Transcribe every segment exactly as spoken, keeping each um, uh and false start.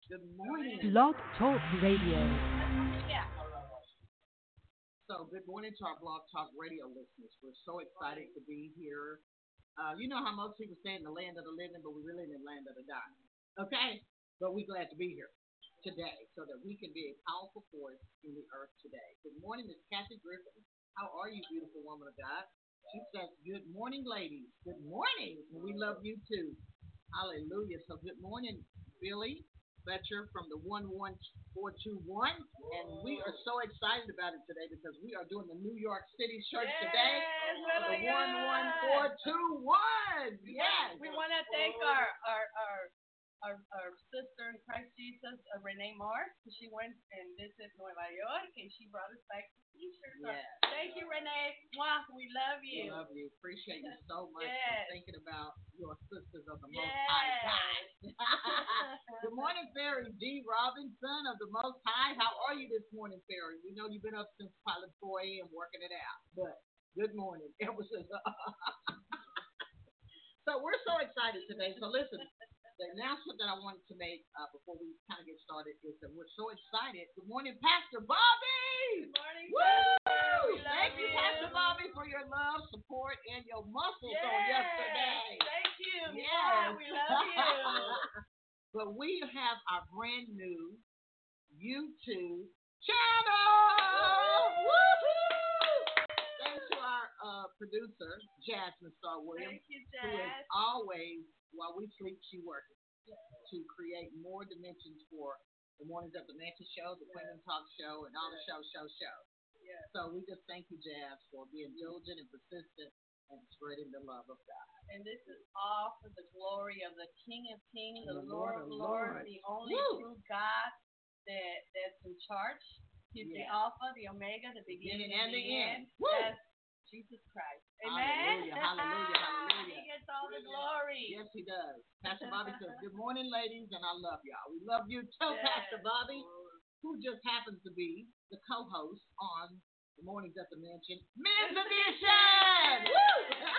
Good morning. Blog Talk Radio. Yeah. So, good morning to our Blog Talk Radio listeners. We're so excited to be here. Uh, you know how most people say in the land of the living, but we really in the land of the dying. Okay? But we're glad to be here today so that we can be a powerful force in the earth today. Good morning, Miss Kathy Griffin. How are you, beautiful woman of God? She says, good morning, ladies. Good morning. We love you too. Hallelujah. So, good morning, Billy Fletcher from the one one four two one. And we are so excited about it today because we are doing the New York City Church yes, today. The one one four two one. Yes. We want to thank our, our, our Our, our sister in Christ Jesus, uh, Renee Moore. She went and visited Nueva York, and she brought us back some t-shirts. Yes. So thank you, Renee. Mwah, we love you. We love you. Appreciate you so much yes. for thinking about your sisters of the Most yes. High God. Good morning, Ferry D. Robinson of the Most High. How are you this morning, Ferry? We know you've been up since probably four a.m. working it out, but good morning. It was just so we're so excited today. So listen. The announcement that I wanted to make uh, before we kind of get started is that we're so excited. Good morning, Pastor Bobby. Good morning, Woo! Pastor. Thank you, you, Pastor Bobby, for your love, support, and your muscles yes. on yesterday. Thank you. Yes. We love you. But we have our brand new YouTube channel. Woo-hoo! Thanks to our uh, producer, Jasmine Star Williams, Thank you, who is Jazz. always, while we sleep, she works to create more dimensions for the Mornings at the Mansion show, the Queen and Talk show, and all the show, show, show. Yeah. So we just thank you, Jazz, for being diligent and persistent and spreading the love of God. And this is all for the glory of the King of Kings, the, the Lord of Lords, the only Woo! true God that that's in charge. He's yes. the Alpha, the Omega, the beginning, beginning and the end. end. That's Jesus Christ. Amen. Hallelujah, hallelujah, hallelujah. He gets all the glory. Yes, he does. Pastor Bobby says, good morning, ladies, and I love y'all. We love you too, yes. Pastor Bobby, who just happens to be the co-host on the Mornings at the Mansion Men's Edition. Woo!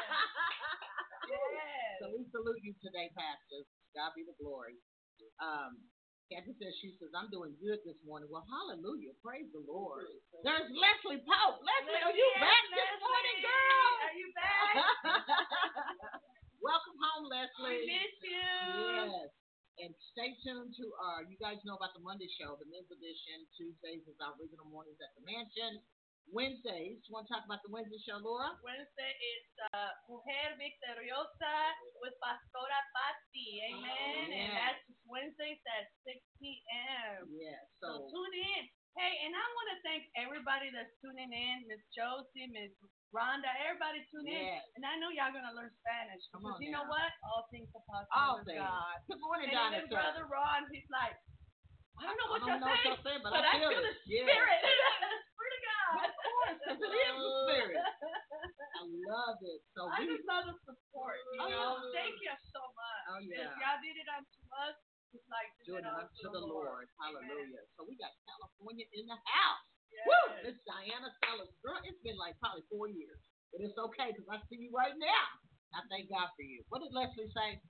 yes. So we salute you today, Pastor. God be the glory. Um, Kathy says, she says, I'm doing good this morning. Well, hallelujah. Praise the Lord. There's Leslie Pope. Leslie, are you yes, back Leslie. this morning, girl? Are you back? Welcome home, Leslie. We miss you. Yes. And stay tuned to our, you guys know about the Monday show, the men's edition. Tuesdays is our original Mornings at the Mansion. Wednesdays, you want to talk about the Wednesday show, Laura? Wednesday is uh, Mujer Victoriosa with Pastora Patti. Amen. Yes. And that's Wednesdays at six p.m. Yes. So, So, tune in. Hey, and I want to thank everybody that's tuning in. Miss Josie, Miss Rhonda, everybody tune yes. in. And I know y'all going to learn Spanish. Come Because on you now. know what? All things are possible All with things. God. Good morning, and Donna. even Brother Ron, he's like, I don't know what I don't you're know saying, what you're saying, but, but I I feel, feel it. the Yes. spirit. the spirit of God. Of course, because it is the spirit. I love it. So I we, just love the support, you oh, know. yeah. Thank you so much. Oh, yeah. If y'all did it unto us, it's like do it unto unto the Lord. Lord. Hallelujah. Amen. So we got California in the house. Yes. Woo! Miss Diana Sellers. Girl, it's been like probably four years. But it's okay because I see you right now. I thank God for you. What did Leslie say?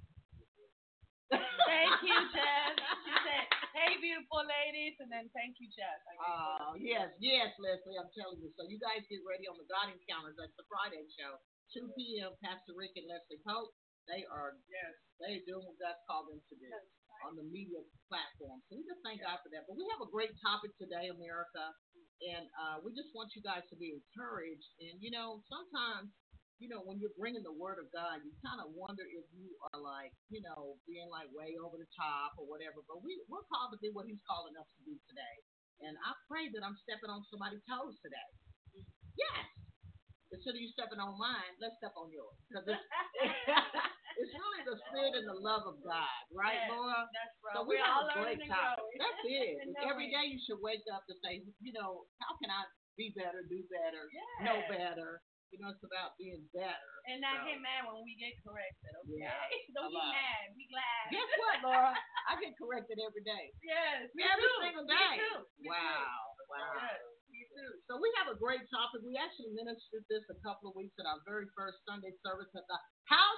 Thank you, Jess. She said, hey, beautiful ladies, and then thank you, Jess. Oh, uh, yes, yes, Leslie, I'm telling you. So you guys get ready on the God Encounters. That's the Friday show. two p.m. Pastor Rick and Leslie Pope. They are, yes, they are doing what God's called them to do on the media platform. So we just thank God for that. But we have a great topic today, America, and uh, we just want you guys to be encouraged. And, you know, sometimes, you know, when you're bringing the word of God, you kind of wonder if you are like, you know, being like way over the top or whatever. But we, we're called to do what he's calling us to do today. And I pray that I'm stepping on somebody's toes today. Yes. Instead of you stepping on mine, let's step on yours. Because it's, it's really the spirit and the love of God. Right, yes, Laura? That's right. So we We're have all a great learning and topic. growing. That's it. Every knowing. day you should wake up to say, you know, how can I be better, do better, yes. know better? You know, it's about being better. And not so. get mad when we get corrected, okay? Yeah, Don't get mad. Be glad. Guess what, Laura? I get corrected every day. Yes. Every too. single day. Me too. Me wow. Too. Wow. Yes. Me too. So we have a great topic. We actually ministered this a couple of weeks at our very first Sunday service at the House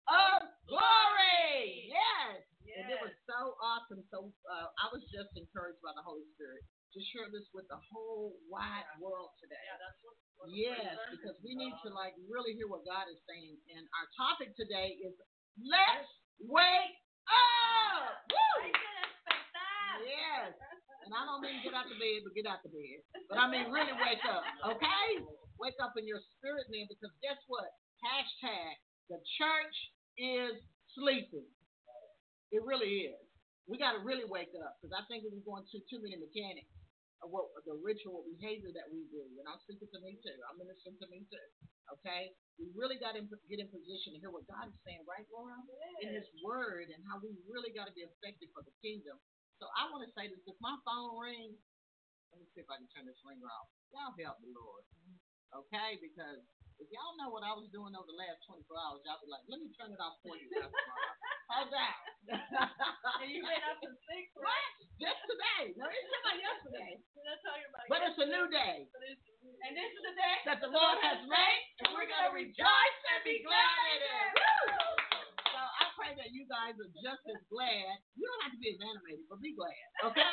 of glory. Yes. Yes. And it was so awesome. So uh, I was just encouraged by the Holy Spirit to share this with the whole wide yeah. world today. Yeah, that's what, what yes, because we need to like really hear what God is saying. And our topic today is let's wake up. Woo! Yes. And I don't mean get out the bed, but get out the bed. But I mean really wake up, okay? Wake up in your spirit, man, because guess what? Hashtag the church is sleeping. It really is. We got to really wake up because I think we're going to too many mechanics of what the ritual behavior that we do. And I'm speaking to me too. I'm ministering to me too. Okay? We really got to get in position to hear what God is saying, right, Laura? In His Word and how we really got to be effective for the kingdom. So I want to say this. If my phone rings, let me see if I can turn this ringer off. Y'all help me, Lord. Okay? Because if y'all know what I was doing over the last twenty-four hours, y'all be like, let me turn it off for you. How's that? And you been up to six, right? What? Just today. No, it's not yesterday. That's talking about but it's a new day. And this is the day that the Lord has made, and we're going to rejoice and be glad in it. So I pray that you guys are just as glad. You don't have to be as animated, but be glad. Okay?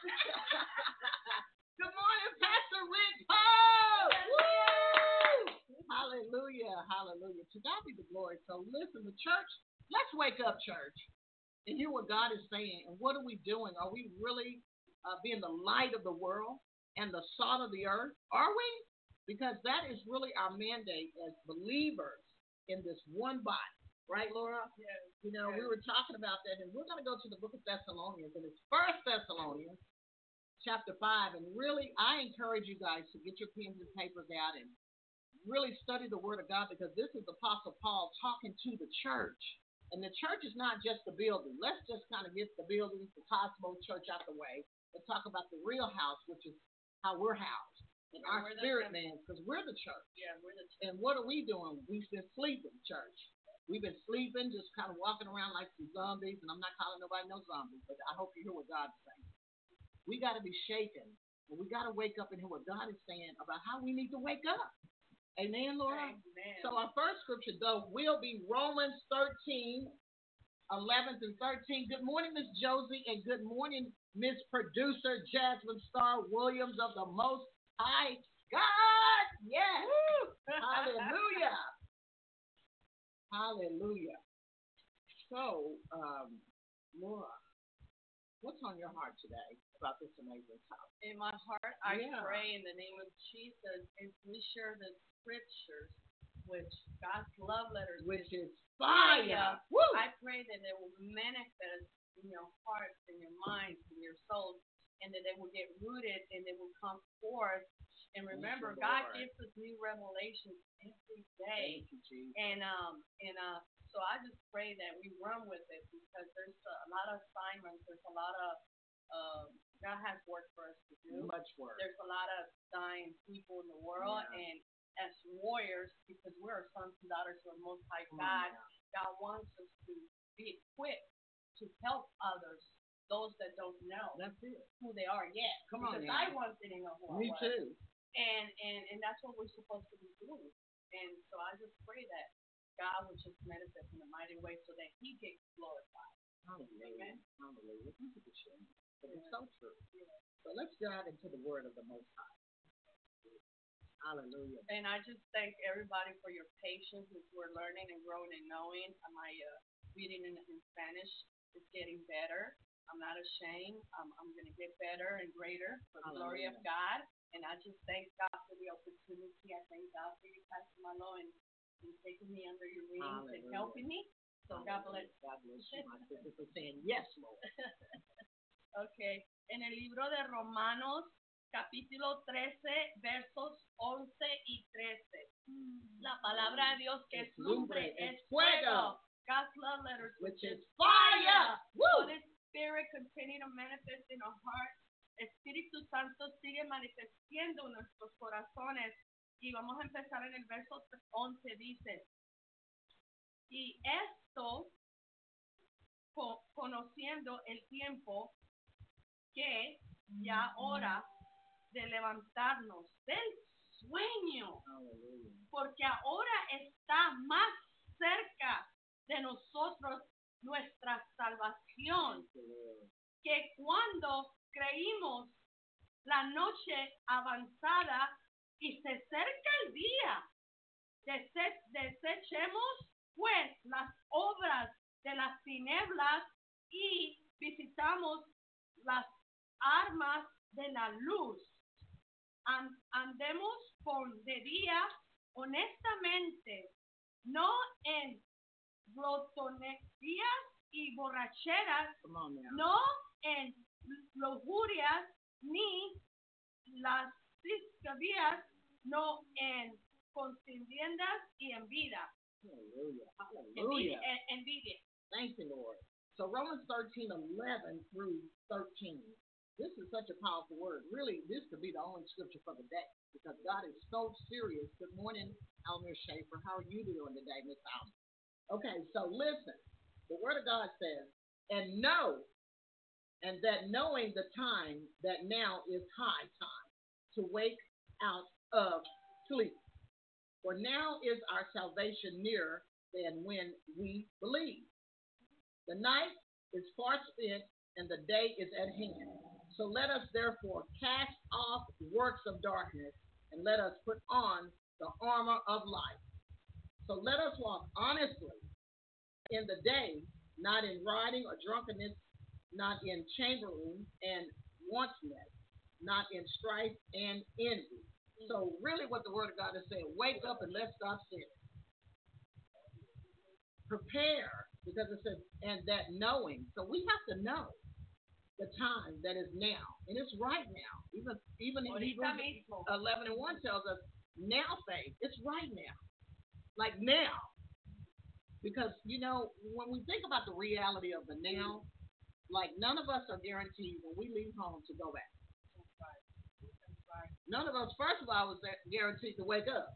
Good morning, Pastor Rick Poe. Hallelujah, hallelujah. To God be the glory. So listen, the church, let's wake up, church, and hear what God is saying. And what are we doing? Are we really uh, being the light of the world and the salt of the earth? Are we? Because that is really our mandate as believers in this one body. Right, Laura? Yes. You know, yes. we were talking about that, and we're going to go to the book of Thessalonians, and it's First Thessalonians chapter five. And really, I encourage you guys to get your pens and papers out and really study the Word of God, because this is Apostle Paul talking to the church. And the church is not just the building. Let's just kind of get the building, the Cosmo Church out the way and talk about the real house, which is how we're housed. And yeah, our spirit man, because we're the church. Yeah, we're the church. And what are we doing? We've been sleeping, church. We've been sleeping, just kind of walking around like some zombies. And I'm not calling nobody no zombies, but I hope you hear what God's saying. We got to be shaken. And we got to wake up and hear what God is saying about how we need to wake up. Amen, Laura? Amen. So our first scripture, though, will be Romans thirteen, eleven through thirteen. Good morning, Miss Josie, and good morning, Miss Producer Jasmine Starr Williams of the Most High God. Yes. Hallelujah. Hallelujah. So, um, Laura, what's on your heart today about this amazing topic? In my heart, I yeah. pray in the name of Jesus, as we share the scriptures, which God's love letters, which is fire. Woo! I pray that they will manifest in your hearts, in your minds, in your souls, and that they will get rooted and they will come forth. And remember, you, God gives us new revelations every day. Thank you, Jesus. And um and uh so I just pray that we run with it, because there's a lot of assignments, there's a lot of um God has work for us to do. Much work. There's a lot of dying people in the world, yeah. and as warriors, because we're sons and daughters of the Most High God, yeah. God wants us to be equipped to help others, those that don't know that's it. who they are yet. Come on, because I once didn't know who Me I was. too. And, and and that's what we're supposed to be doing. And so I just pray that God will just manifest in a mighty way so that He gets glorified. Hallelujah. Amen. Hallelujah. Thank you for sharing. But it's so true. Yeah. So let's dive into the word of the Most High. Hallelujah. And I just thank everybody for your patience as we're learning and growing and knowing. My uh, reading in, in Spanish is getting better. I'm not ashamed. Um, I'm going to get better and greater for the glory of God. And I just thank God for the opportunity. I thank God for you, Pastor Malo, and, and taking me under your wings Hallelujah. And helping me. So Hallelujah. God bless. God bless you, my sister, for saying yes, Lord. Okay. En el libro de Romanos, capítulo trece, versos once y trece. Mm. La palabra de Dios que es lumbre, es fuego. God's love letters, which is fire. Holy Spirit continue to manifest in our hearts. Espíritu Santo sigue manifestando en nuestros corazones. Y vamos a empezar en el verso once, dice, y esto, co- conociendo el tiempo, que ya hora de levantarnos del sueño, Hallelujah. porque ahora está más cerca de nosotros nuestra salvación. Que cuando creímos la noche avanzada y se acerca el día, dese- desechemos pues las obras de las tinieblas y visitamos las armas de la luz. An- andemos por de día honestamente, no en glotonerías y borracheras, Come on now. no en lujurias ni las ciscavías, no en contiendas y envidia. Hallelujah. Envidia. Hallelujah. en- envidia. Thank you, Lord. So Romans thirteen, eleven through thirteen. This is such a powerful word. Really, this could be the only scripture for the day because God is so serious. Good morning, Almir Schaefer. How are you doing today, Miss Alma? Okay, so listen. The word of God says, and know, and that knowing the time that now is high time to wake out of sleep. For now is our salvation nearer than when we believe. The night is far spent and the day is at hand. So let us therefore cast off works of darkness and let us put on the armor of light. So let us walk honestly in the day, not in rioting or drunkenness, not in chambering and wantonness, not in strife and envy. So really what the word of God is saying, wake up and let's stop sinning. Prepare, because it says, and that knowing. So we have to know the time that is now. And it's right now. Even even in Hebrews eleven and one tells us, now faith. It's right now. Like now. Because, you know, when we think about the reality of the now, like none of us are guaranteed when we leave home to go back. None of us, first of all, was guaranteed to wake up.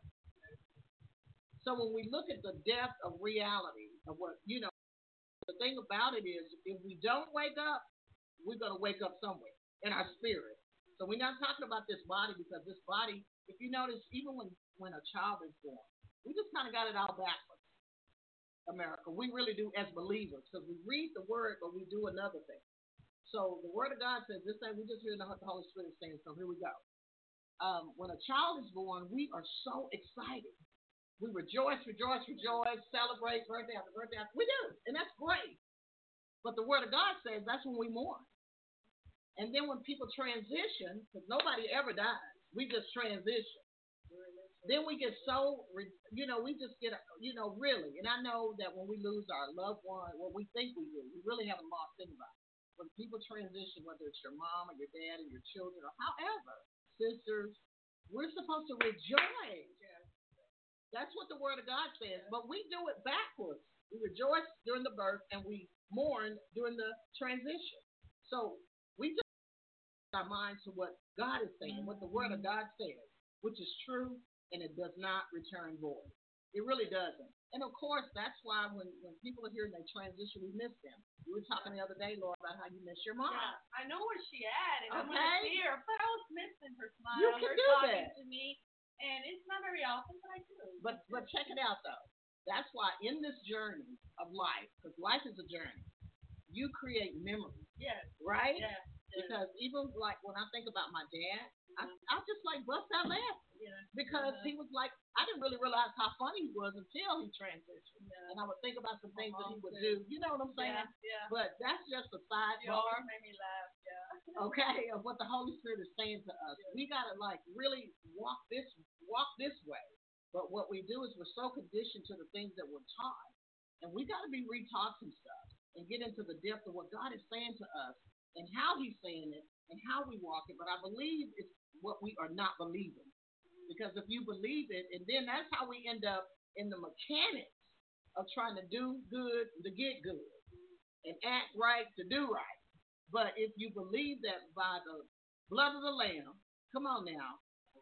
So when we look at the depth of reality of what, you know, the thing about it is if we don't wake up, we're going to wake up somewhere in our spirit. So we're not talking about this body because this body, if you notice, even when, when a child is born, we just kind of got it all backwards, America. We really do as believers because we read the word, but we do another thing. So the word of God says this thing, we just hear the Holy Spirit saying, so here we go. Um, when a child is born, we are so excited. We rejoice, rejoice, rejoice, celebrate birthday after birthday after. We do, and that's great. But the word of God says that's when we mourn. And then when people transition, because nobody ever dies, we just transition. Then we get so, you know, we just get, you know, really. And I know that when we lose our loved one, what we think we do, we really haven't lost anybody. When people transition, whether it's your mom or your dad or your children or however, sisters, we're supposed to rejoice. That's what the word of God says. But we do it backwards. We rejoice during the birth and we mourn during the transition. So we just put our minds to what God is saying, what the word of God says, which is true and it does not return void. It really doesn't. And of course, that's why when, when people are here and they transition, we miss them. We were talking the other day, Lord, about how you miss your mom. Yeah, I know where she at, and Okay. I want to see her, but I was missing her smile, You can her do talking that. to me, and it's not very often, but I do. But but check it out though. That's why in this journey of life, because life is a journey, you create memories. Yes. Right? Yes. Yes. Because even like when I think about my dad, I I just like bust out laughing. Yeah. Because Uh-huh. he was like, I didn't really realize how funny he was until he transitioned. Yeah. And I would think about some things that he would too. do. You know what I'm saying? Yeah. Yeah. But that's just a You sidebar, always made me laugh. Yeah. okay, of what the Holy Spirit is saying to us. We gotta like really walk this walk this way. But what we do is we're so conditioned to the things that we're taught. And we gotta be retaught some stuff and get into the depth of what God is saying to us and how he's saying it and how we walk it. But I believe it's what we are not believing. Because if you believe it, and then that's how we end up in the mechanics of trying to do good to get good and act right to do right. But if you believe that by the blood of the Lamb, come on now,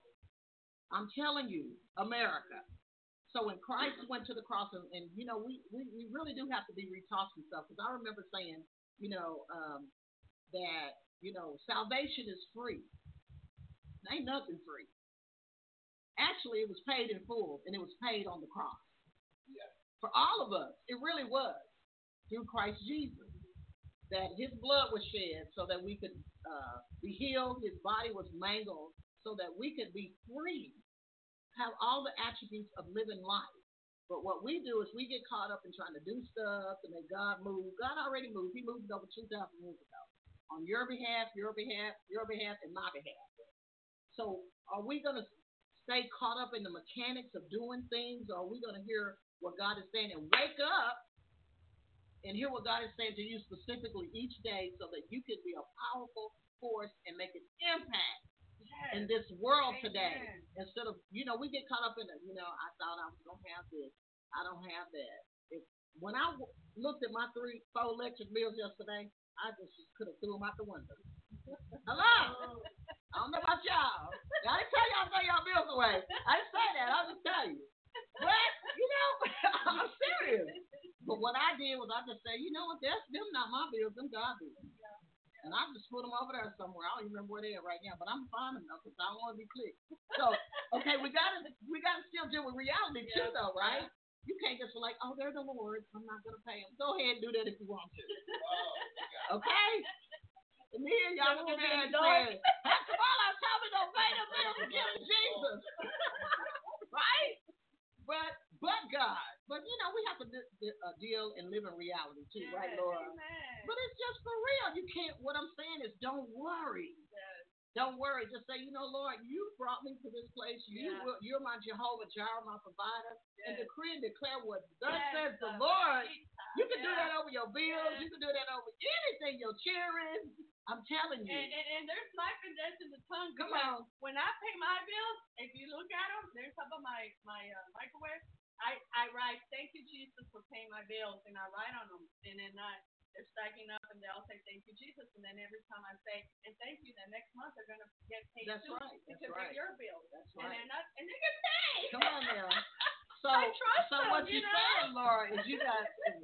I'm telling you, America. So when Christ went to the cross, and, and you know, we, we, we really do have to be retaught some stuff. Because I remember saying, you know, um, that, you know, salvation is free. Ain't nothing free. Actually, it was paid in full, and it was paid on the cross. Yeah. for all of us. It really was through Christ Jesus that his blood was shed so that we could uh, be healed. His body was mangled so that we could be free, have all the attributes of living life. But what we do is we get caught up in trying to do stuff to make God move. God already moved. He moved over two thousand years ago on your behalf, your behalf, your behalf, and my behalf. So are we going to stay caught up in the mechanics of doing things, or are we going to hear what God is saying and wake up and hear what God is saying to you specifically each day so that you can be a powerful force and make an impact yes. in this world Amen. Today? Instead of, you know, we get caught up in it. You know, I thought I was going to have this. I don't have that. If, when I w- looked at my three, four electric bills yesterday, I just could have threw them out the window. Hello? I don't know about y'all. I didn't tell y'all to throw y'all bills away. I didn't say that. I'll just tell you. But, you know, I'm serious. But what I did was I just said, you know what, that's them not my bills, them God bills. And I just put them over there somewhere. I don't even remember where they are right now, but I'm fine enough because I don't want to be clicked. So, okay, we gotta we gotta still deal with reality too, yeah. though, right? You can't just be like, oh, they're the Lord's. I'm not gonna pay them. Go ahead and do that if you want to. Okay. And then y'all look at me and say, Pastor Paula told me don't pay the bills to give to Jesus, right? But but God, but you know we have to d- d- uh, deal and live in reality too, yes, right, Laura? Amen. But it's just for real. You can't. What I'm saying is, don't worry. Yes. Don't worry. Just say, you know, Lord, you brought me to this place. You yeah. will, you're my Jehovah Jireh, my provider, yes. and decree and declare what thus yes. says the Lord. You can yeah. do that over your bills. Yes. You can do that over anything, your children. I'm telling you. And, and, and there's life and death in the tongue. Come on. When I pay my bills, if you look at them, there's some of my my uh, microwave. I, I write, thank you, Jesus, for paying my bills, and I write on them. And then I, they're stacking up, and they'll say, thank you, Jesus. And then every time I say, and thank you, then next month they're going to get paid That's too. Right. That's because right. they're your bills. That's right. And, not, and they get paid. Come on now. So, I trust so them, what you you're know? saying, Laura, is you got,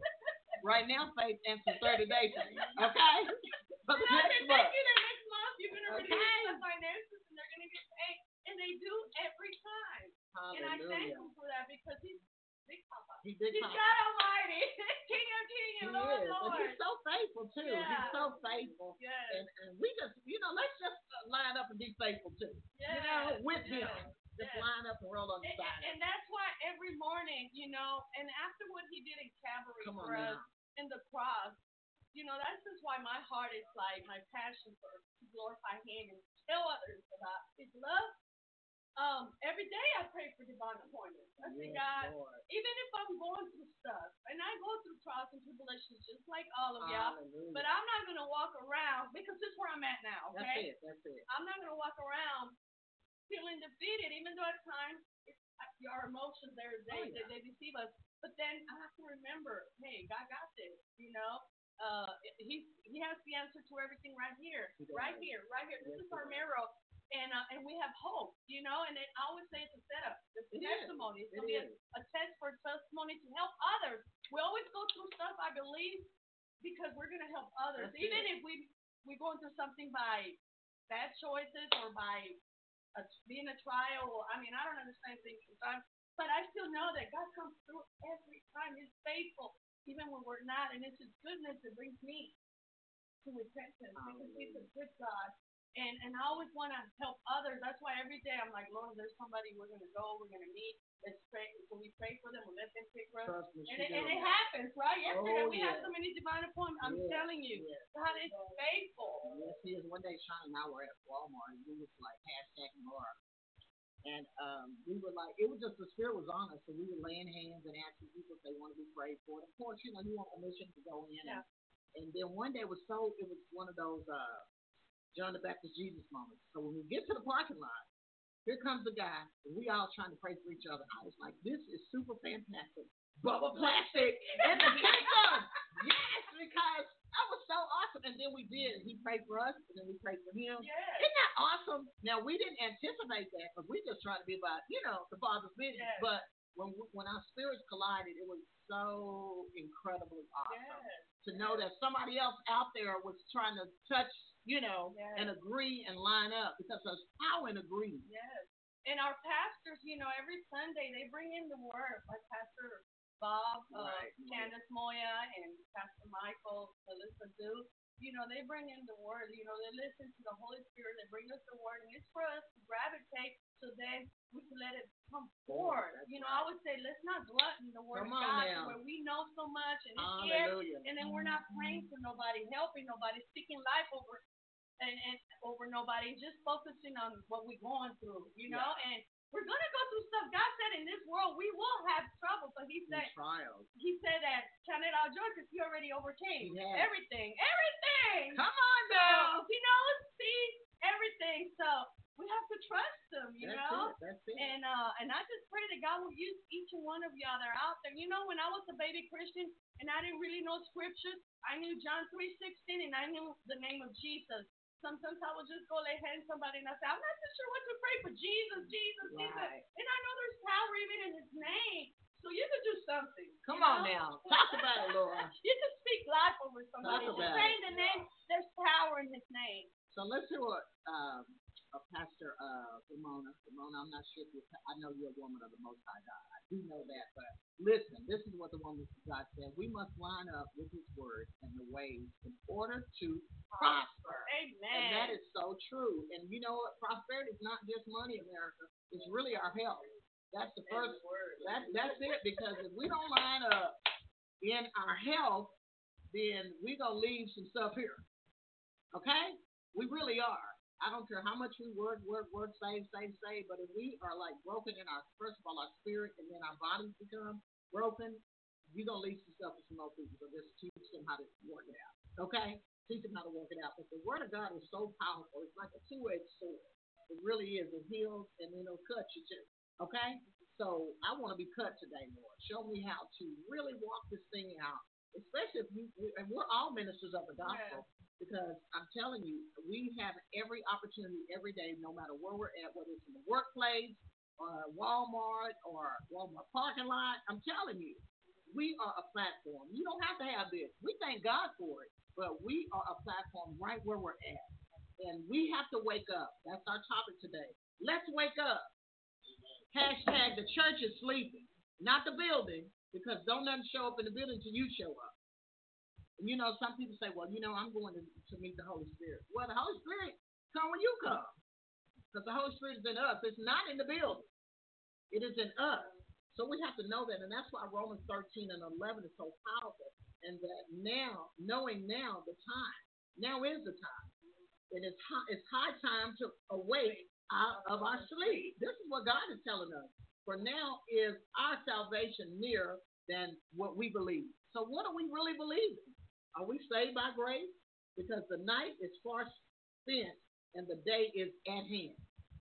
right now, faith answers thirty days, okay? But and I said, thank you, then next month you're going to okay. release the finances, and they're going to get paid. And they do every time. Hallelujah. And I thank him for that because he's Big Papa. He's Big He's Papa. God Almighty. King of Kings and Lord of Lords. And he's so faithful, too. Yeah. He's so faithful. Yes. And, and we just, you know, let's just line up and be faithful, too. Yes. You know, with yes. him. Just yes. line up and roll on the and, side. And, and that's why every morning, you know, and after what he did in Calvary Come for on us, in the cross, you know, that's just why my heart is like my passion for to glorify him and tell others about his love. Um, every day I pray for divine appointments. I say, yes, God, Lord. Even if I'm going through stuff, and I go through trials and tribulations just like all of y'all, but I'm not going to walk around, because this is where I'm at now, okay? That's it, that's it. I'm not going to walk around feeling defeated, even though at times it's, our emotions, they're, they, oh, yeah. they, they deceive us. But then I have to remember, hey, God got this, you know? Uh, he, he has the answer to everything right here, right here, right here. This yes, is our mirror. And uh, and we have hope, you know, and it, I always say it's a setup. It's a testimony. It's going to be a, a test for testimony to help others. We always go through stuff, I believe, because we're going to help others. That's Even it. if we, we're going through something by bad choices or by a, being a trial. Or, I mean, I don't understand things sometimes, but I still know that God comes through every time. He's faithful, even when we're not. And it's His goodness that brings me to repentance, because He's a good God. And and I always want to help others. That's why every day I'm like, Lord, there's somebody we're going to go, we're going to meet. Let's pray. So we pray for them. We let them pray for us. And it, and it happens, right? Yesterday oh, we yeah. had so many divine appointments. I'm yeah. telling you, yeah. God is faithful. Yes, He is. One day, Sean and I were at Walmart, and we was like hashtag Laura. And um, we were like, it was just the Spirit was on us. So we were laying hands and asking people if they want to be prayed for. And of course, you know, you want permission to go in. Yeah. And, and then one day was so, it was one of those, uh, John the Baptist Jesus moment. So when we get to the parking lot, here comes the guy, and we all trying to pray for each other. I was like, this is super fantastic. Bubble plastic in the kingdom. Yes, because that was so awesome. And then we did. He prayed for us, and then we prayed for him. Yes. Isn't that awesome? Now, we didn't anticipate that because we just trying to be about, you know, the Father's business. Yes. But when we, when our spirits collided, it was so incredibly awesome yes. to know that somebody else out there was trying to touch, you know, yes. and agree and line up, because there's power in agreement. Yes. And our pastors, you know, every Sunday they bring in the word, like Pastor Bob, uh, Right. Candace Moya, and Pastor Michael, Melissa Duke. You know, they bring in the word. You know, they listen to the Holy Spirit. They bring us the word, and it's for us to gravitate so then we can let it come forth. That's You know, right. I would say let's not glutton the word Come of on God now. to where we know so much and it's here, Hallelujah. and then we're not praying for nobody, helping nobody, speaking life over and, and over nobody, just focusing on what we're going through, you know, Yeah. and we're gonna go through stuff. God said in this world we will have trouble, but He In said trials. He said that count it all joy because He already overcame He has. everything, everything. Come on So now. He knows, see everything. So we have to trust Him, you That's know. it. That's it. And uh, and I just pray that God will use each and one of y'all that are out there. You know, when I was a baby Christian and I didn't really know scriptures, I knew John three sixteen and I knew the name of Jesus. Sometimes I would just go lay hands on somebody and I say, I'm not so sure what to pray for. Jesus, Jesus, Jesus. Right. And I know there's power even in His name. So you could do something. Come you on know? now. Talk about it, Laura. You can speak life over somebody. Talk Just about say it. in the name, there's power in His name. So let's hear what um, uh, Pastor uh, Ramona. Ramona, I'm not sure if you're, I know you're a woman of the Most High God. I do know that. But listen, this is what the woman of God said. We must line up with His word and the ways in order to prosper. Amen. And that is so true. And you know what? Prosperity is not just money, America. It's really our health. That's the first word. That, that's it. Because if we don't line up in our health, then we're going to leave some stuff here. Okay? We really are. I don't care how much we work, work, work, save, save, save, but if we are like broken in our, first of all, our spirit, and then our bodies become broken, you're going to leave some stuff for some more people. So just teach them how to work it out. Okay? Teach them how to work it out. But the Word of God is so powerful. It's like a two-edged sword. It really is. It heals and then it'll cut you too. Okay? So I want to be cut today, Lord. Show me how to really walk this thing out. Especially if you, and we're all ministers of the gospel. Yeah. Because I'm telling you, we have every opportunity every day, no matter where we're at, whether it's in the workplace or Walmart or Walmart parking lot. I'm telling you, we are a platform. You don't have to have this. We thank God for it, but we are a platform right where we're at. And we have to wake up. That's our topic today. Let's wake up. Hashtag the church is sleeping, not the building, because don't nothing show up in the building until you show up. And you know, some people say, well, you know, I'm going to, to meet the Holy Spirit. Well, the Holy Spirit come when you come. Because the Holy Spirit is in us. It's not in the building. It is in us. So we have to know that. And that's why Romans thirteen and eleven is so powerful. And that now, knowing now the time, now is the time. And it's high, it's high time to awake out of our sleep. This is what God is telling us. For now is our salvation nearer than what we believe. So what do we really believe in? Are we saved by grace? Because the night is far spent and the day is at hand.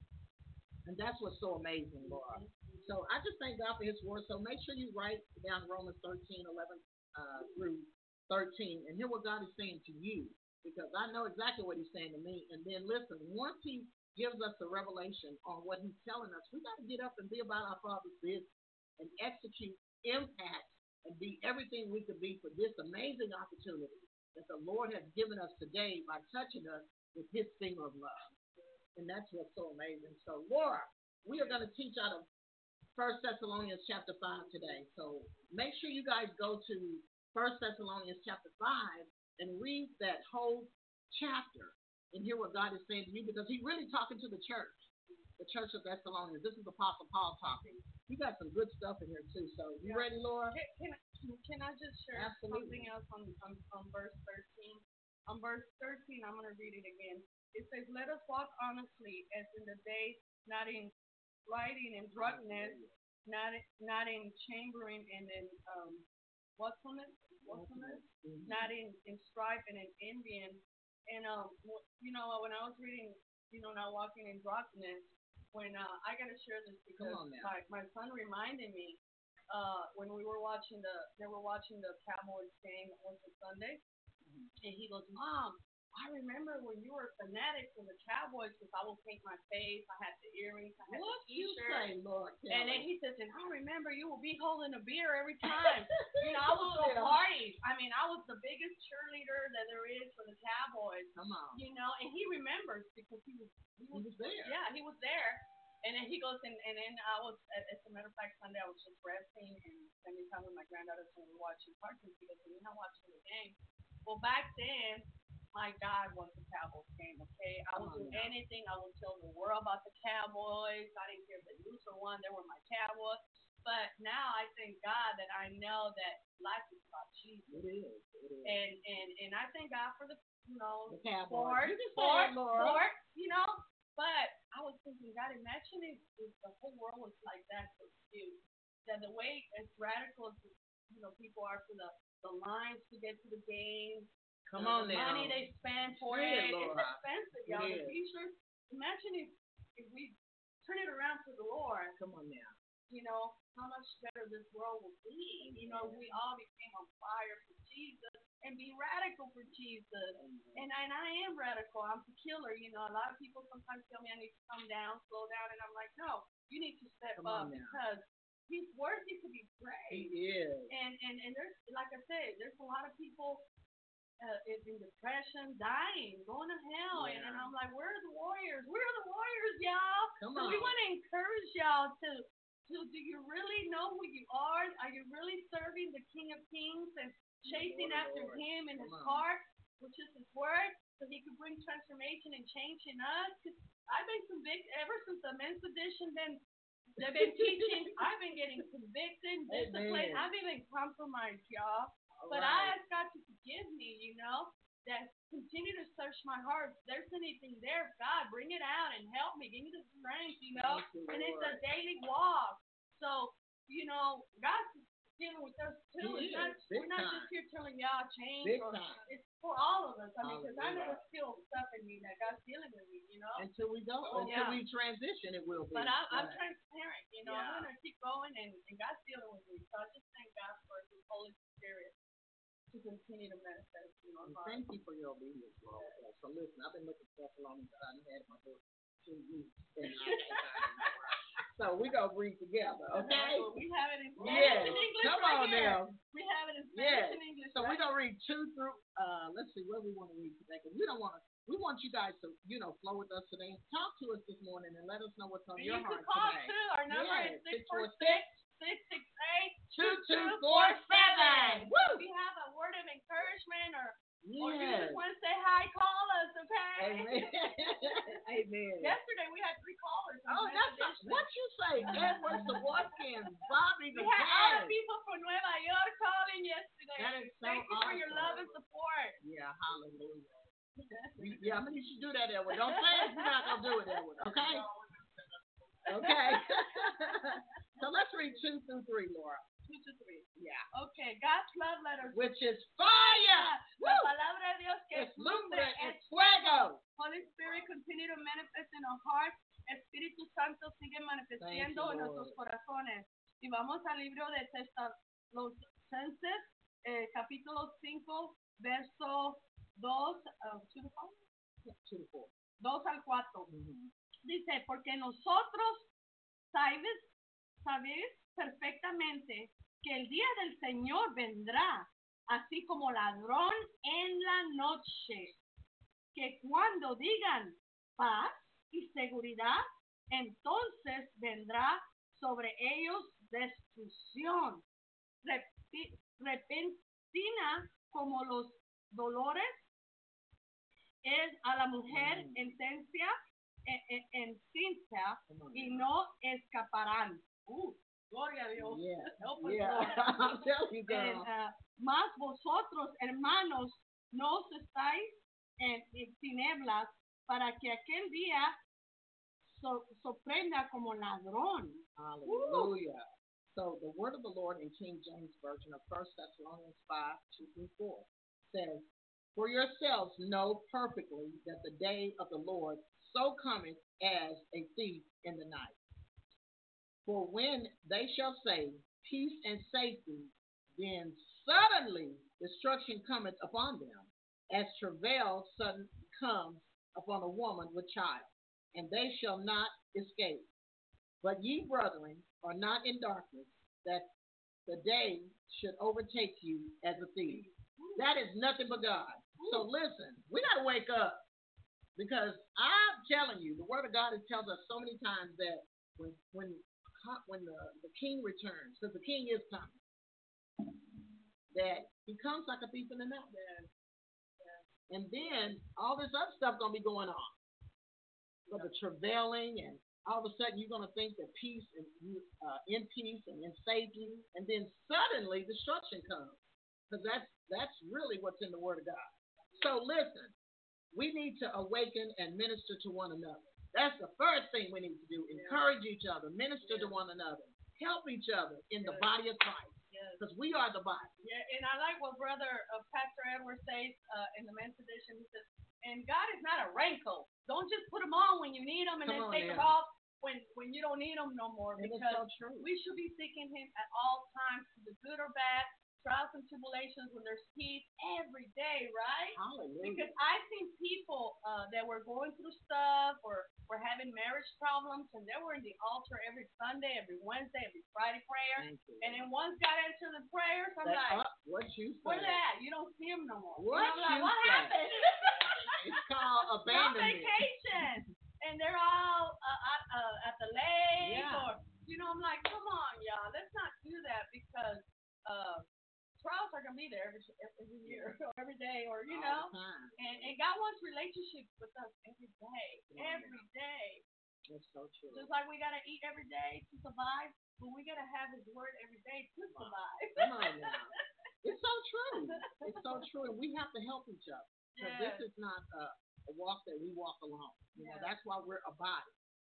And that's what's so amazing, Lord. So I just thank God for His word. So make sure you write down Romans thirteen, eleven uh, through thirteen and hear what God is saying to you. Because I know exactly what He's saying to me. And then listen, once He gives us the revelation on what He's telling us, we got to get up and be about our Father's business and execute impact and be everything we could be for this amazing opportunity that the Lord has given us today by touching us with His finger of love. And that's what's so amazing. So, Laura, we are going to teach out of First Thessalonians chapter five today. So make sure you guys go to First Thessalonians chapter five and read that whole chapter and hear what God is saying to you, because He's really talking to the church. The Church of Thessalonians. This is Apostle Paul talking. You got some good stuff in here too. So you yeah. ready, Laura? Can, can, can I just share Absolutely. something else on, on, on verse thirteen? On verse thirteen, I'm going to read it again. It says, let us walk honestly as in the day, not in rioting and drunkenness, not, not in chambering and in um, whatsomeness, whatsomeness? Mm-hmm. Not in, in strife and in envying. And, um, you know, when I was reading, you know, not walking in drunkenness, when uh, I got to share this because my, my son reminded me uh, when we were watching the, they were watching the Cowboys game on Sunday, mm-hmm. and he goes, Mom, I remember when you were a fanatic for the Cowboys because I would paint my face, I had the earrings, I had what the t-shirt. You say, Lord, and then he says, and I remember you will be holding a beer every time. You know, I was so party. I mean, I was the biggest cheerleader that there is for the Cowboys. Come on. You know, and he remembers because he was, he was, he was there. Yeah, he was there. And then he goes, and, and then I was, as a matter of fact, Sunday I was just resting and spending time with my granddaughter, so we were watching cartoons. He goes, we're not watching the game. Well, back then, my God was the Cowboys game, okay? I would do anything. I would tell the world about the Cowboys. I didn't care if they lose or won. They were my Cowboys. But now I thank God that I know that life is about Jesus. It is. It is. And, and, and I thank God for the, you know, the Cowboys. Sport, sport, sport, you know? But I was thinking, God, imagine if, if the whole world was like that for you. That the way as radical as you know people are for the, the lines to get to the game, come the on the now, money they spend for yeah, it, Lord. it's expensive, y'all. Yeah. The t-shirts. Imagine if if we turn it around to the Lord. Come on now. You know how much better this world will be. You know, we all became on fire for Jesus. And be radical for Jesus. Mm-hmm. And, and I am radical. I'm peculiar. You know, a lot of people sometimes tell me I need to come down, slow down, and I'm like, no, you need to step come up because he's worthy to be praised. He is. And, and and there's, like I said, there's a lot of people uh, in depression, dying, going to hell. Yeah. And, and I'm like, where are the warriors? Where are the warriors, y'all? Come so on. we want to encourage y'all to, to, do you really know who you are? Are you really serving the King of Kings and chasing Lord, after Lord. Him in Come his on. Heart, which is his word, so he could bring transformation and change in us. Cause I've been convicted ever since the men's edition. Been they've been teaching. I've been getting convicted, disciplined. I've even compromised, y'all. All but right. I ask God to forgive me. You know that continue to search my heart. If there's anything there, God, bring it out and help me. Give me the strength. You know, you, and it's a daily walk. So you know, God's dealing with us too. It's not, we're not time. Just here telling y'all change. Big or, time. It's for all of us. I mean, because I know there's still stuff in me that God's dealing with me, you know. Until we don't, oh, until yeah. we transition, it will be. But I, I'm right. transparent, you know. Yeah. I'm gonna keep going, and, and God's dealing with me. So I just thank God for His Holy Spirit to continue to manifest in our hearts. Thank you for your obedience, Lord. Yeah. So listen, I've been looking for so long that I had my book two weeks, and so we gonna read together, okay? Well, we have it in Spanish yes. and English. Come right on here. now. We have it in Spanish yes. and English. So right? we're gonna read two through. Uh, let's see what we want to read today, because we don't want to. We want you guys to, you know, flow with us today. Talk to us this morning and let us know what's on you your heart today. You can call today. too. Our number yes. is six four six, six six eight, two two four seven. Woo! If you have a word of encouragement or. Yes. Or you just want to say hi, call us, okay? Amen. Amen. Yesterday we had three callers. Oh, that's a, what you say. Edward, Sawatkins, Bobby, the We had other people from Nueva York calling yesterday. That is so Thank you awesome. for your love and support. Yeah, hallelujah. Yeah, I mean, you should do that, Edward. Don't say it. You're not going to do it, Edward, okay? Okay. So let's read two through three, Laura. Two to three. Yeah. Okay. God's love letter. Which is fire. La palabra de Dios que es lumbre, es fuego. Holy Spirit continue to manifest in our hearts. Espíritu Santo sigue manifestando en nuestros corazones. Y vamos al libro de Tesalonicenses, eh, capítulo cinco, verso dos, uh, two to four? Yeah, two to four. dos al cuatro. Mm-hmm. Dice, porque nosotros sabes, sabéis perfectamente que el día del Señor vendrá, así como ladrón en la noche, que cuando digan paz y seguridad, entonces vendrá sobre ellos destrucción, Repi- repentina como los dolores es a la mujer en esencia, en, en, encinta, y no escaparán. Uh, Gloria a Dios. Yeah. Help us, yeah. I'm telling you, girl. And, uh, más vosotros, hermanos, no os estáis en, en tinieblas para que aquel día so, sorprenda como ladrón. Hallelujah. Woo. So the word of the Lord in King James Version of First Thessalonians five, two through four says, for yourselves know perfectly that the day of the Lord so cometh as a thief in the night. For when they shall say, peace and safety, then suddenly destruction cometh upon them, as travail sudden comes upon a woman with child, and they shall not escape. But ye, brethren, are not in darkness, that the day should overtake you as a thief. That is nothing but God. So listen, we got to wake up, because I'm telling you, the Word of God tells us so many times that when when when the, the king returns, because the king is coming, that he comes like a thief in the night. Yes. And then all this other stuff gonna be going on. So the travailing, and all of a sudden you're gonna think that peace and uh, in peace and in safety, and then suddenly destruction comes, because that's that's really what's in the Word of God. So listen, we need to awaken and minister to one another. That's the first thing we need to do: encourage each other, minister to one another, help each other in the body of Christ. Because we are the body. Yeah, and I like what Brother uh, Pastor Edward says uh, in the men's edition. He says, and God is not a raincoat. Don't just put them on when you need them and Come then on take now. them off when, when you don't need them no more. And Because so we should be seeking Him at all times, for the good or bad, trials and tribulations, when there's peace every day, right? Hallelujah. Because I've seen people uh, that were going through stuff or were having marriage problems, and they were in the altar every Sunday, every Wednesday, every Friday prayer. And then once got into the prayers, I'm that, like, uh, what you say? where's that? You don't see them no more. What and I'm like, you what say? happened? It's called On abandonment. vacation. And they're all uh, at, uh, at the lake, Yeah. or, you know, I'm like, come on, y'all, let's not do that, because uh, trials are gonna be there every every year, or every day, or you know. And and God wants relationships with us every day, Yeah. every day. That's so true. Just like we gotta eat every day to survive, but we gotta have His Word every day to survive. Come on now. It's so true. It's so true, and we have to help each other, because Yes. this is not a, a walk that we walk alone. You know, Yes. that's why we're a body.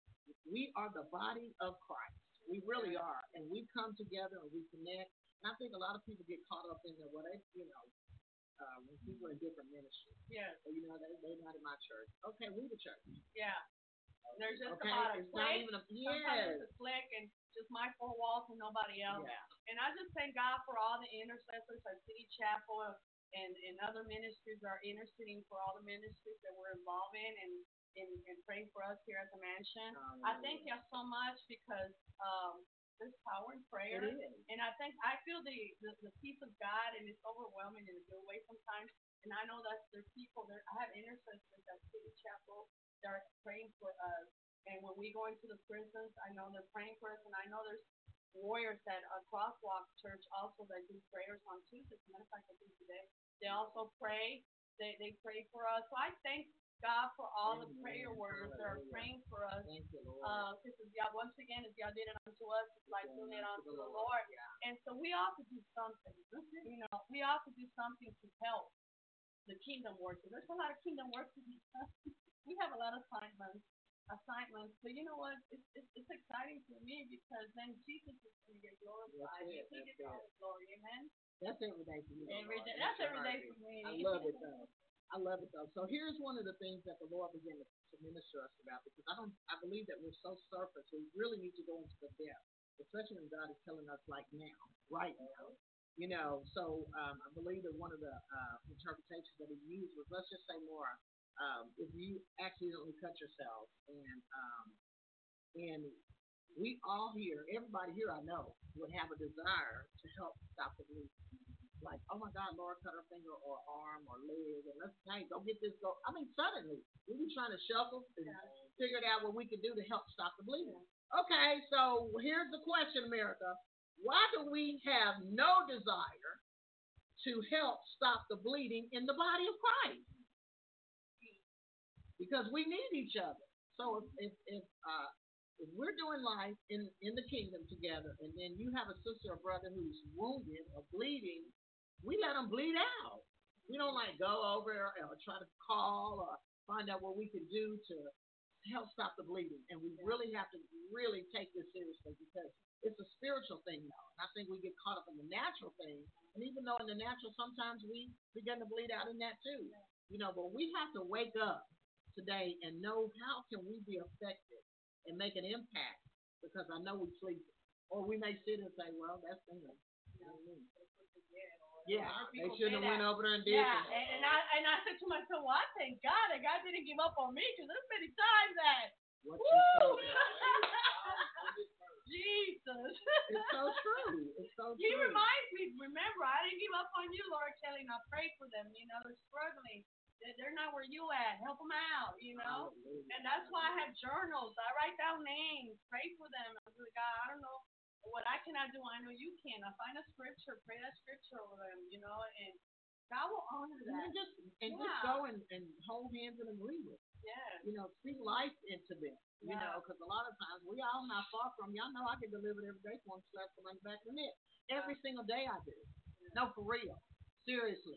We are the body of Christ. We really are, and we come together and we connect. And I think a lot of people get caught up in the what they, you know, uh, when people are in different ministries. Yes. So, you know, they they're not in my church. Okay, we the church. Yeah. There's just Okay, about a it's not clique. even a Sometimes yes. it's a clique and just my four walls and nobody else. Yeah. And I just thank God for all the intercessors at City Chapel and, and other ministries are interceding for all the ministries that we're involved in, and, and, and praying for us here at the mansion. Um, I thank you so much, because um, there's power in prayer. It is. And I think I feel the, the, the peace of God, and it's overwhelming in a good way sometimes. And I know that there's people there. I have intercessors at City Chapel that are praying for us. And when we go into the prisons, I know they're praying for us. And I know there's warriors at uh, Crosswalk Church also that do prayers on Tuesday. As a matter of fact, I think today they also pray. They they pray for us. So I thank God for all the prayer warriors that are praying for us. Thank you, Lord. Uh, because y'all, once again, if y'all did it unto us, it's like doing it unto the Lord. And so we ought to do something. You know, we ought to do something to help the kingdom workers. There's a lot of kingdom workers. We have a lot of assignments, assignments. But you know what? It's, it's, it's exciting for me, because then Jesus is going to get glorified. That's it. He gets all the glory. Amen. That's every day for you. Every Lord. day. That's That's every your day heartbeat. for me. I love it though. I love it though. So here's one of the things that the Lord began to, to minister us about, because I don't, I believe that we're so surface. We really need to go into the depth, especially when God is telling us like now, right now. You know, so um, I believe that one of the uh, interpretations that he used was, let's just say more, um, if you accidentally cut yourself, and um, and we all here, everybody here I know, would have a desire to help stop the bleeding. Like, oh my God, Laura cut her finger or arm or leg, and let's, hey, go get this, go. I mean, suddenly, we be trying to shuffle and figure out what we can do to help stop the bleeding. Okay, so here's the question, America. Why do we have no desire to help stop the bleeding in the body of Christ? Because we need each other. So if if if, uh, if we're doing life in, in the kingdom together, and then you have a sister or brother who's wounded or bleeding, we let them bleed out. We don't like go over or try to call or find out what we can do to help stop the bleeding. And we really have to really take this seriously, because it's a spiritual thing now. And I think we get caught up in the natural thing. And even though in the natural, sometimes we begin to bleed out in that too. You know, but we have to wake up today and know, how can we be effective and make an impact, because I know we sleep. Or we may sit and say, well, that's them. Yeah, they shouldn't have went over there and did yeah, that. And, and I and I said to myself, well, I thank God that God didn't give up on me, because there's many times that, what woo! Jesus. It's so true. It's so true. He reminds me, remember, I didn't give up on you, Lord Kelly, and I prayed for them. You know, they're struggling. They're not where you at. Help them out, you know. Hallelujah. And that's why I Hallelujah. have journals. I write down names, pray for them. I'm like, God, I don't know what I cannot do. I know you can. I find a scripture, pray that scripture over them, you know, and God will honor And that. then just and just Yeah. go and, and hold hands and agree with. Yes. You know, speak life into them. You Yeah. know, because a lot of times we all not far from y'all know I get delivered every day for one slap from the back of the neck. Every single day I do. No, for real. Seriously.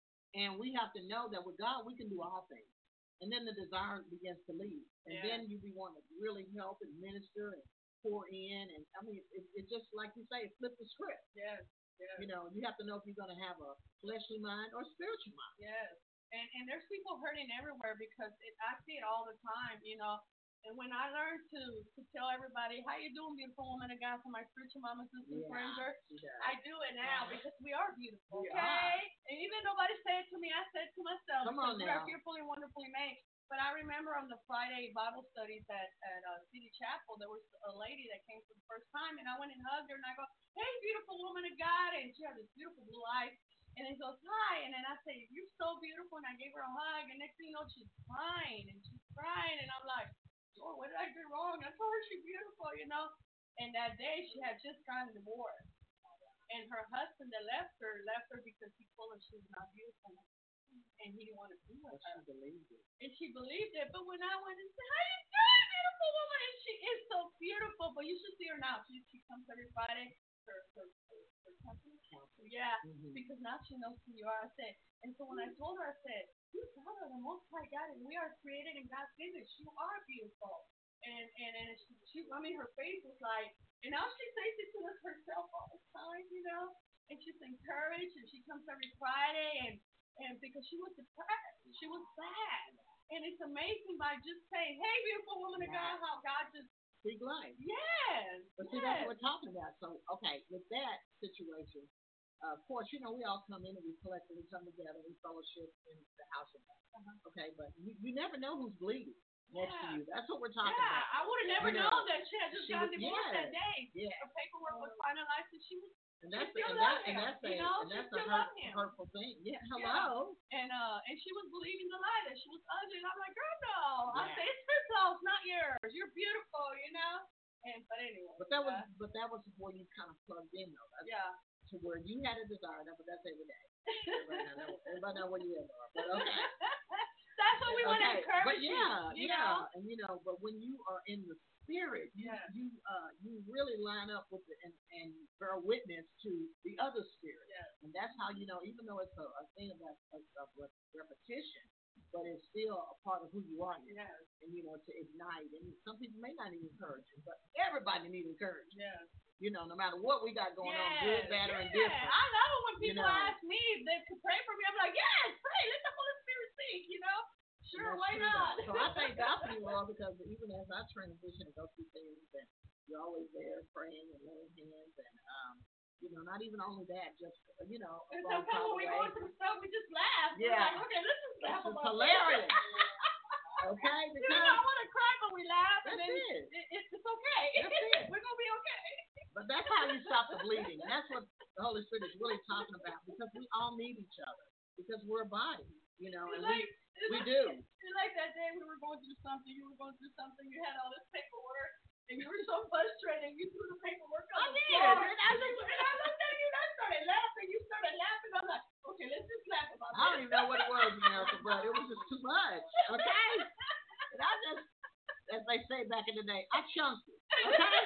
And we have to know that with God we can do all things. And then the desire begins to lead. And Yeah. then you be wanting to really help and minister and pour in. And I mean, it, it's just like you say, flip the script. Yes. Yes. You know, you have to know if you're going to have a fleshly mind or a spiritual mind. Yes. And and there's people hurting everywhere because it, I see it all the time, you know. And when I learned to to tell everybody, how you doing, beautiful woman of God, for my spiritual mamas and Yeah. friends, Yeah. I do it now because we are beautiful, We okay? are. And even nobody said it to me, I said it to myself Come because on we are now. fearfully and wonderfully made. But I remember on the Friday Bible studies at, at uh, City Chapel, there was a lady that came for the first time, and I went and hugged her, and I go, hey, beautiful woman of God, and she had this beautiful blue eyes. And he goes, hi, and then I say, you're so beautiful, and I gave her a hug, and next thing you know, she's crying, and she's crying, and I'm like, Lord, what did I do wrong? I told her she's beautiful, you know. And that day, she had just gotten divorced, and her husband that left her left her because he told her she was not beautiful, and he didn't want to be with But her. she believed it. And she believed it, but when I went and said, how you doing, beautiful woman? And she is so beautiful, but you should see her now. She, she comes every Friday for, for, for, for company. Yeah, Mhm. because now she knows who you are. I said, and so when I told her, I said, you daughter of the Most High God, and we are created in God's image. You are beautiful. And and and she, she, I mean, her face was like, and now she says it to us herself all the time, you know. And she's encouraged, and she comes every Friday, and and because she was depressed, she was sad, and it's amazing by just saying, hey, beautiful woman of God, how God just Speak life. yes, But see, that's yes, what we're talking about. So, okay, with that situation, uh, of course, you know, we all come in and we collectively come together, we fellowship in the house of God. Uh-huh. Okay, but you, you never know who's bleeding next to Yeah. you. That's what we're talking yeah. about. I would have never You know, known that she had just she gotten was- divorced yes, that day. Yeah. Her paperwork was finalized, and she was And that's She still and that love and him, that's a you know? and She that's a still hurt, love him. hurtful thing. Yeah, hello. and uh and she was believing the lie that she was ugly, and I'm like, girl, no. I Yeah. say it's her flaws, not yours. You're beautiful, you know. And but anyway. But that was uh, but that was where you kind of plugged in though. That's yeah. to where you had a desire. That but that's every day. Everybody know, everybody know where you at, but okay. That's what we want to Okay, encourage but yeah, you, you yeah, know? and you know, but when you are in the spirit, you Yes. you uh you really line up with it and and bear witness to the other spirit, Yes. and that's how you know, even though it's a, a thing of, of, of repetition, but it's still a part of who you are, Yes. and you know, to ignite. And some people may not need encouragement, but everybody needs encouragement. Yes. You know, no matter what we got going on, Yes. good, bad, or Yeah. indifferent. I love it when You people know. ask me if they to pray for me. I'm like, yes, pray. Let the Holy Spirit speak. You know. Sure, That's why true, not? though. So I thank God for you all because even as I transition and go through things, and you're always there praying and laying hands, and um, you know, not even only that, just you know, And along sometimes the when we way. go through stuff, we just laugh. We're Yeah. like, okay, let's just laugh This is about hilarious. this. Okay, You because know, I want to cry, but we laugh, and that's then it. it, it's it's okay. That's it. We're gonna be okay. But that's how you stop the bleeding, and that's what the Holy Spirit is really talking about because we all need each other because we're a body, you know, It's and like, we it's we like, do. It's like that day we were going through something. You were going through something. You had all this paperwork, and you were so frustrated. You threw the paperwork on I the did, floor. and I just- and I looked at you, and I started laughing. You started laughing. I'm like, okay, let's just laugh about I don't this. even know what it was, America, but it was just too much. Okay, and I just, as they say back in the day, I chunked it. Okay.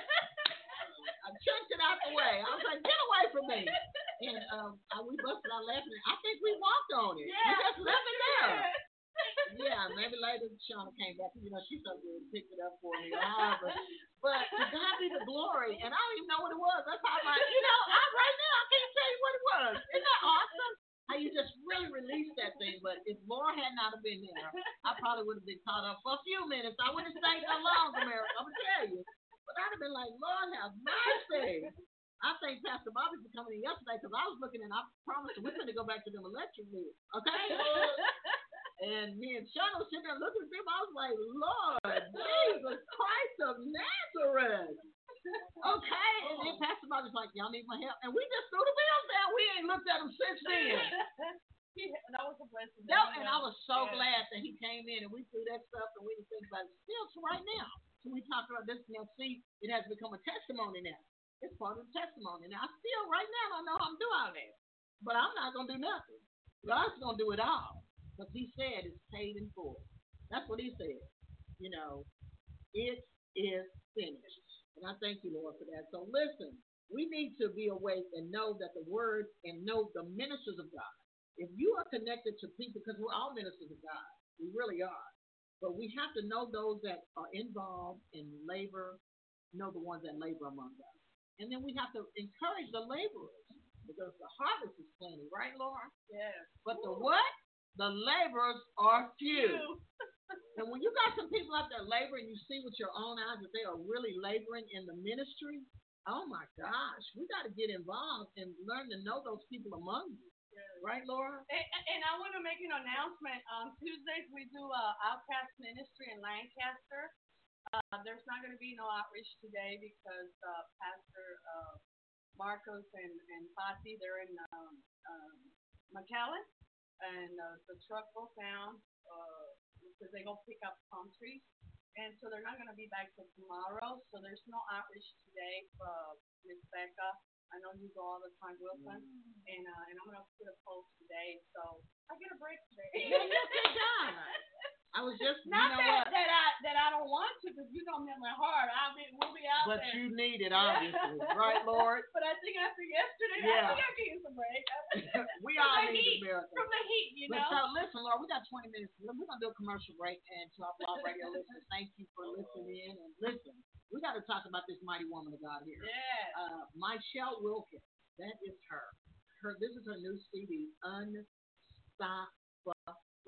I chunked it out the way. I was like, get away from me. And um, I, we busted out laughing. I think we walked on it. Yeah. We just left it there. Yeah. Yeah, maybe later Shauna came back. You know, she something picked it up for me or however. But to God be the glory. And I don't even know what it was. That's how I'm like, you know, I, right now I can't tell you what it was. Isn't that awesome? How you just really released that thing. But if Laura had not have been there, I probably would have been caught up for a few minutes. I wouldn't have stayed so long, America. I'm going to tell you. But I'd have been like, Lord have mercy. I thank Pastor Bobby for coming in yesterday because I was looking and I promised her we're going to go back to them electric bills. Okay? And me and Shauna was sitting there looking at them. I was like, Lord Jesus Christ of Nazareth. Okay. And then Pastor Bobby's like, y'all need my help. And we just threw the bills down. We ain't looked at them since then. he, that was a blessing. No, and I was so yeah. glad that he came in and we threw that stuff and we didn't think about it still to right now. So we talked about this now. See, it has become a testimony now. It's part of the testimony. Now, I still right now don't know how I'm doing out there, but I'm not gonna do nothing. God's gonna do it all because He said it's paid in full. That's what He said. You know, it is finished. And I thank you, Lord, for that. So listen, we need to be awake and know that the word and know the ministers of God. If you are connected to people, because we're all ministers of God, we really are. But we have to know those that are involved in labor, know the ones that labor among us. And then we have to encourage the laborers because the harvest is plenty, right, Laura? Yes. But the what? The laborers are few. And when you got some people out there laboring, you see with your own eyes that they are really laboring in the ministry. Oh my gosh, we got to get involved and learn to know those people among you. Yes. Right, Laura? And, and I want to make an announcement. On Tuesdays, we do uh, Outcast Ministry in Lancaster. Uh, there's not going to be no outreach today because uh, Pastor uh, Marcos and, and Fati, they're in um, um, McAllen, and uh, the truck broke down uh, because they go pick up palm trees. And so they're not going to be back till tomorrow. So there's no outreach today for Miss Becca. I know you go all the time, Wilson. Mm. And uh, and I'm going to put a post today. So I get a break today. Yeah, you get done. I was just, not you know that, what? that I that I don't want to, because you know me in my heart. I'll be, we'll be out but there. But you need it, obviously. Right, Lord? But I think after yesterday, yeah. I think I can use a break. we all need heat, a miracle. From the heat, you but know? So listen, Lord, we got twenty minutes. We're going to do a commercial break. And to our blog radio listeners, thank you for listening in. And listen, we got to talk about this mighty woman of God here. Yeah. Uh, Michelle Wilkins. That is her. Her. This is her new C D, Unstoppable.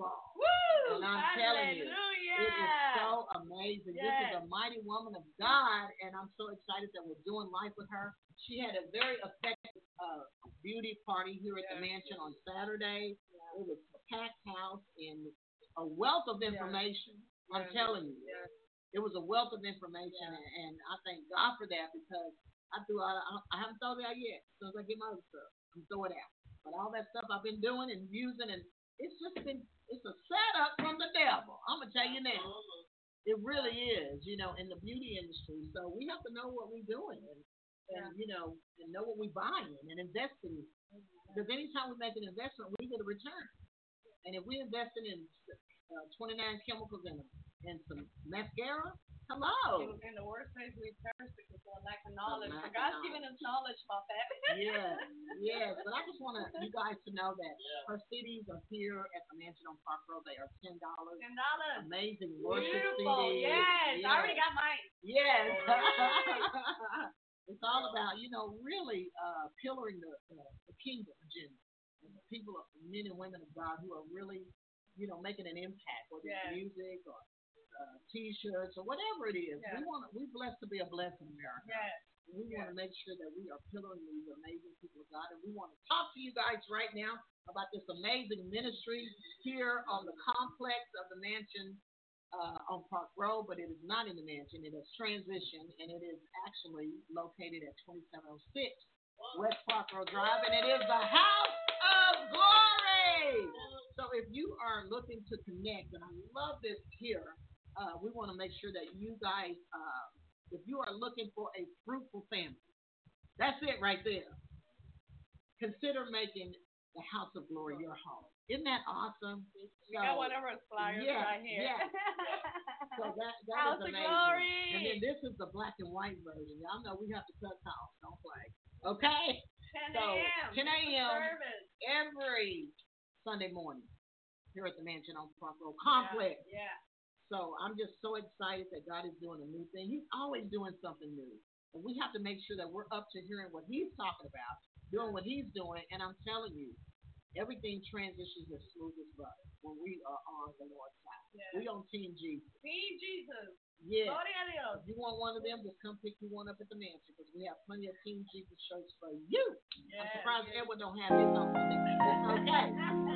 Woo! And I'm Hallelujah. telling you, it is so amazing. Yes. This is a mighty woman of God, and I'm so excited that we're doing life with her. She had a very effective uh, beauty party here at yes. the mansion on Saturday. Yes. It was a packed house and a wealth of information. Yes. I'm yes. telling you, yes. it was a wealth of information, yes. and, and I thank God for that because I threw out. I haven't thrown it out yet. As soon as I get my other stuff, I'm throwing it out. But all that stuff I've been doing and using and it's just been, it's a setup from the devil. I'm going to tell you now. It really is, you know, in the beauty industry. So we have to know what we're doing and, and yeah. you know, and know what we're buying and investing. Because anytime we make an investment, we get a return. And if we're investing in uh, twenty-nine chemicals and, and some mascara, hello. And, and the worst thing we perish because of lack of knowledge. So God's given us knowledge about that. yes, yes. But I just want you guys to know that yeah. her C Ds are here at the mansion on Park Road. They are ten dollars. ten dollars. Amazing worship Beautiful. C Ds. Yes. yes. I already got mine. Yes. It's all about, you know, really uh, pillaring the, the, the kingdom agenda. And the people, men and women of God who are really, you know, making an impact, whether yes. it's music or Uh, T-shirts or whatever it is. Yeah. We want we're blessed to be a blessing, America. Yes. We yes. want to make sure that we are pillaring these amazing people of God, and we want to talk to you guys right now about this amazing ministry here on the complex of the mansion uh, on Park Road, but it is not in the mansion. It is transitioned, and it is actually located at twenty-seven oh six West Park Road Drive, and it is the House of Glory. So if you are looking to connect, and I love this here. Uh, we want to make sure that you guys, uh, if you are looking for a fruitful family, that's it right there. Consider making the House of Glory your home. Isn't that awesome? You so, got one of our flyers yeah, right here. Yeah. So that, that House is amazing. Of Glory. And then this is the black and white version. Y'all know we have to cut off. Don't play. Okay? ten a.m. So, ten a.m. every Sunday morning here at the Mansion on Park Road Complex. Yeah. yeah. So I'm just so excited that God is doing a new thing. He's always doing something new. And we have to make sure that we're up to hearing what he's talking about, doing what he's doing. And I'm telling you, everything transitions as smooth as butter when we are on the Lord's side. Yes. We on Team Jesus. Team Jesus. Yeah. Gloria a Dios. If you want one of them, just come pick you one up at the mansion because we have plenty of Team Jesus shirts for you. Yes. I'm surprised yes. Edward don't have his on. It's okay.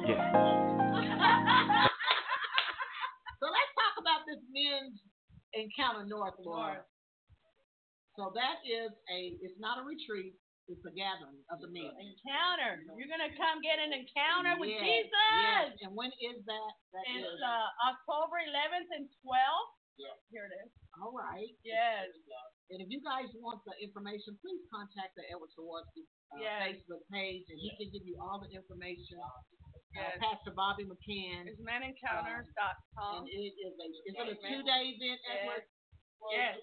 Yeah. So let's talk about this men's encounter North, Lord. So that is a, it's not a retreat. It's a gathering of the men. Encounter. You're gonna come get an encounter with Yes, Jesus. yes. And when is that? That It's is. uh, October eleventh and twelfth. Yeah. Here it is. All right. Yes. And if you guys want the information, please contact the Edward Sawatsky uh, Yes. Facebook page, and he can give you all the information. Yes. Uh, Pastor Bobby McCann. It's men encounters dot com. And it is a is it a two day event, Edward? Yes.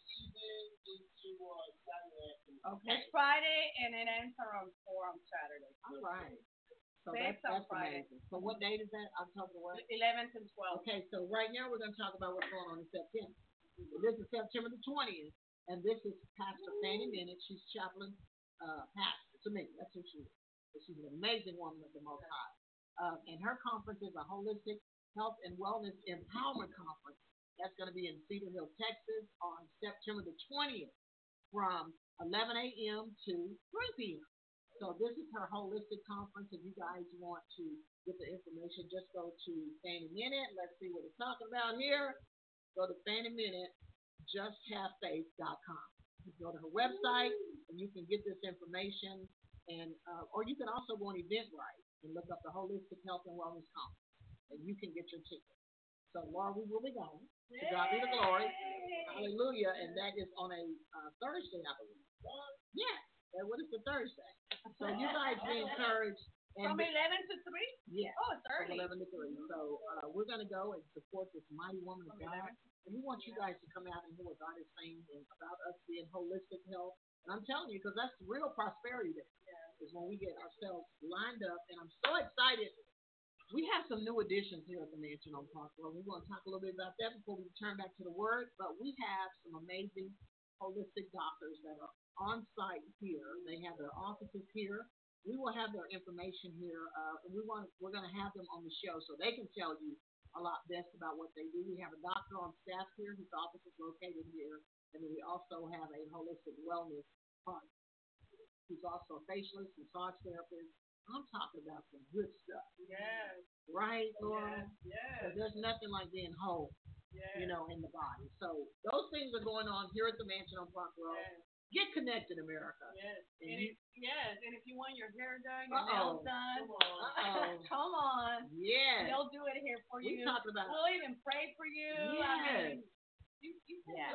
Okay. It's Friday and it ends around four on Saturday. All right. So Based that's, on that's Friday. amazing. So what date is that? October what? eleventh and twelfth. Okay, so right now we're going to talk about what's going on in September. This is September the twentieth, and this is Pastor Fanny Minute. She's chaplain uh, pastor to me. That's who she is. She's an amazing woman of the Most High. Uh, and her conference is a holistic health and wellness empowerment conference. That's going to be in Cedar Hill, Texas on September the twentieth from eleven a.m. to three p.m. So this is her holistic conference. If you guys want to get the information, just go to Fanny Minute. Let's see what it's talking about here. Go to Fanny Minute, just have faith dot com. You go to her website and you can get this information, and uh, or you can also go on Eventbrite and look up the Holistic Health and Wellness Conference, and you can get your ticket. So, Laura, we will be going. To God be the glory. Hallelujah. And that is on a uh, Thursday, I believe. Yes. And what is the Thursday? So you guys be encouraged. And From eleven to three? Yes. Oh, it's early. From eleven to three. So uh, we're going to go and support this mighty woman of God. And we want you guys to come out and hear what God is saying about us being holistic health. And I'm telling you, because that's real prosperity there. Yeah. Is when we get ourselves lined up. And I'm so excited. We have some new additions here at the Mansion on Park Road. We're going to talk a little bit about that before we turn back to the Word. But we have some amazing holistic doctors that are on site here. They have their offices here. We will have their information here, uh, and we want we're going to have them on the show so they can tell you a lot best about what they do. We have a doctor on staff here whose office is located here, and then we also have a holistic wellness partner who's also a facialist, massage therapist. I'm talking about some good stuff. Yes. Right, Laura? Yes. Yes. There's nothing like being whole, yes. you know, in the body. So those things are going on here at the Mansion on Park Road. Yes. Get connected, America. Yes. And and you, if, yes. And if you want your hair done, your uh-oh. nails done, Uh-oh. come on. Yes. They'll do it here for you. We're talking about. We'll even pray for you. Yes. I mean, you, you yeah.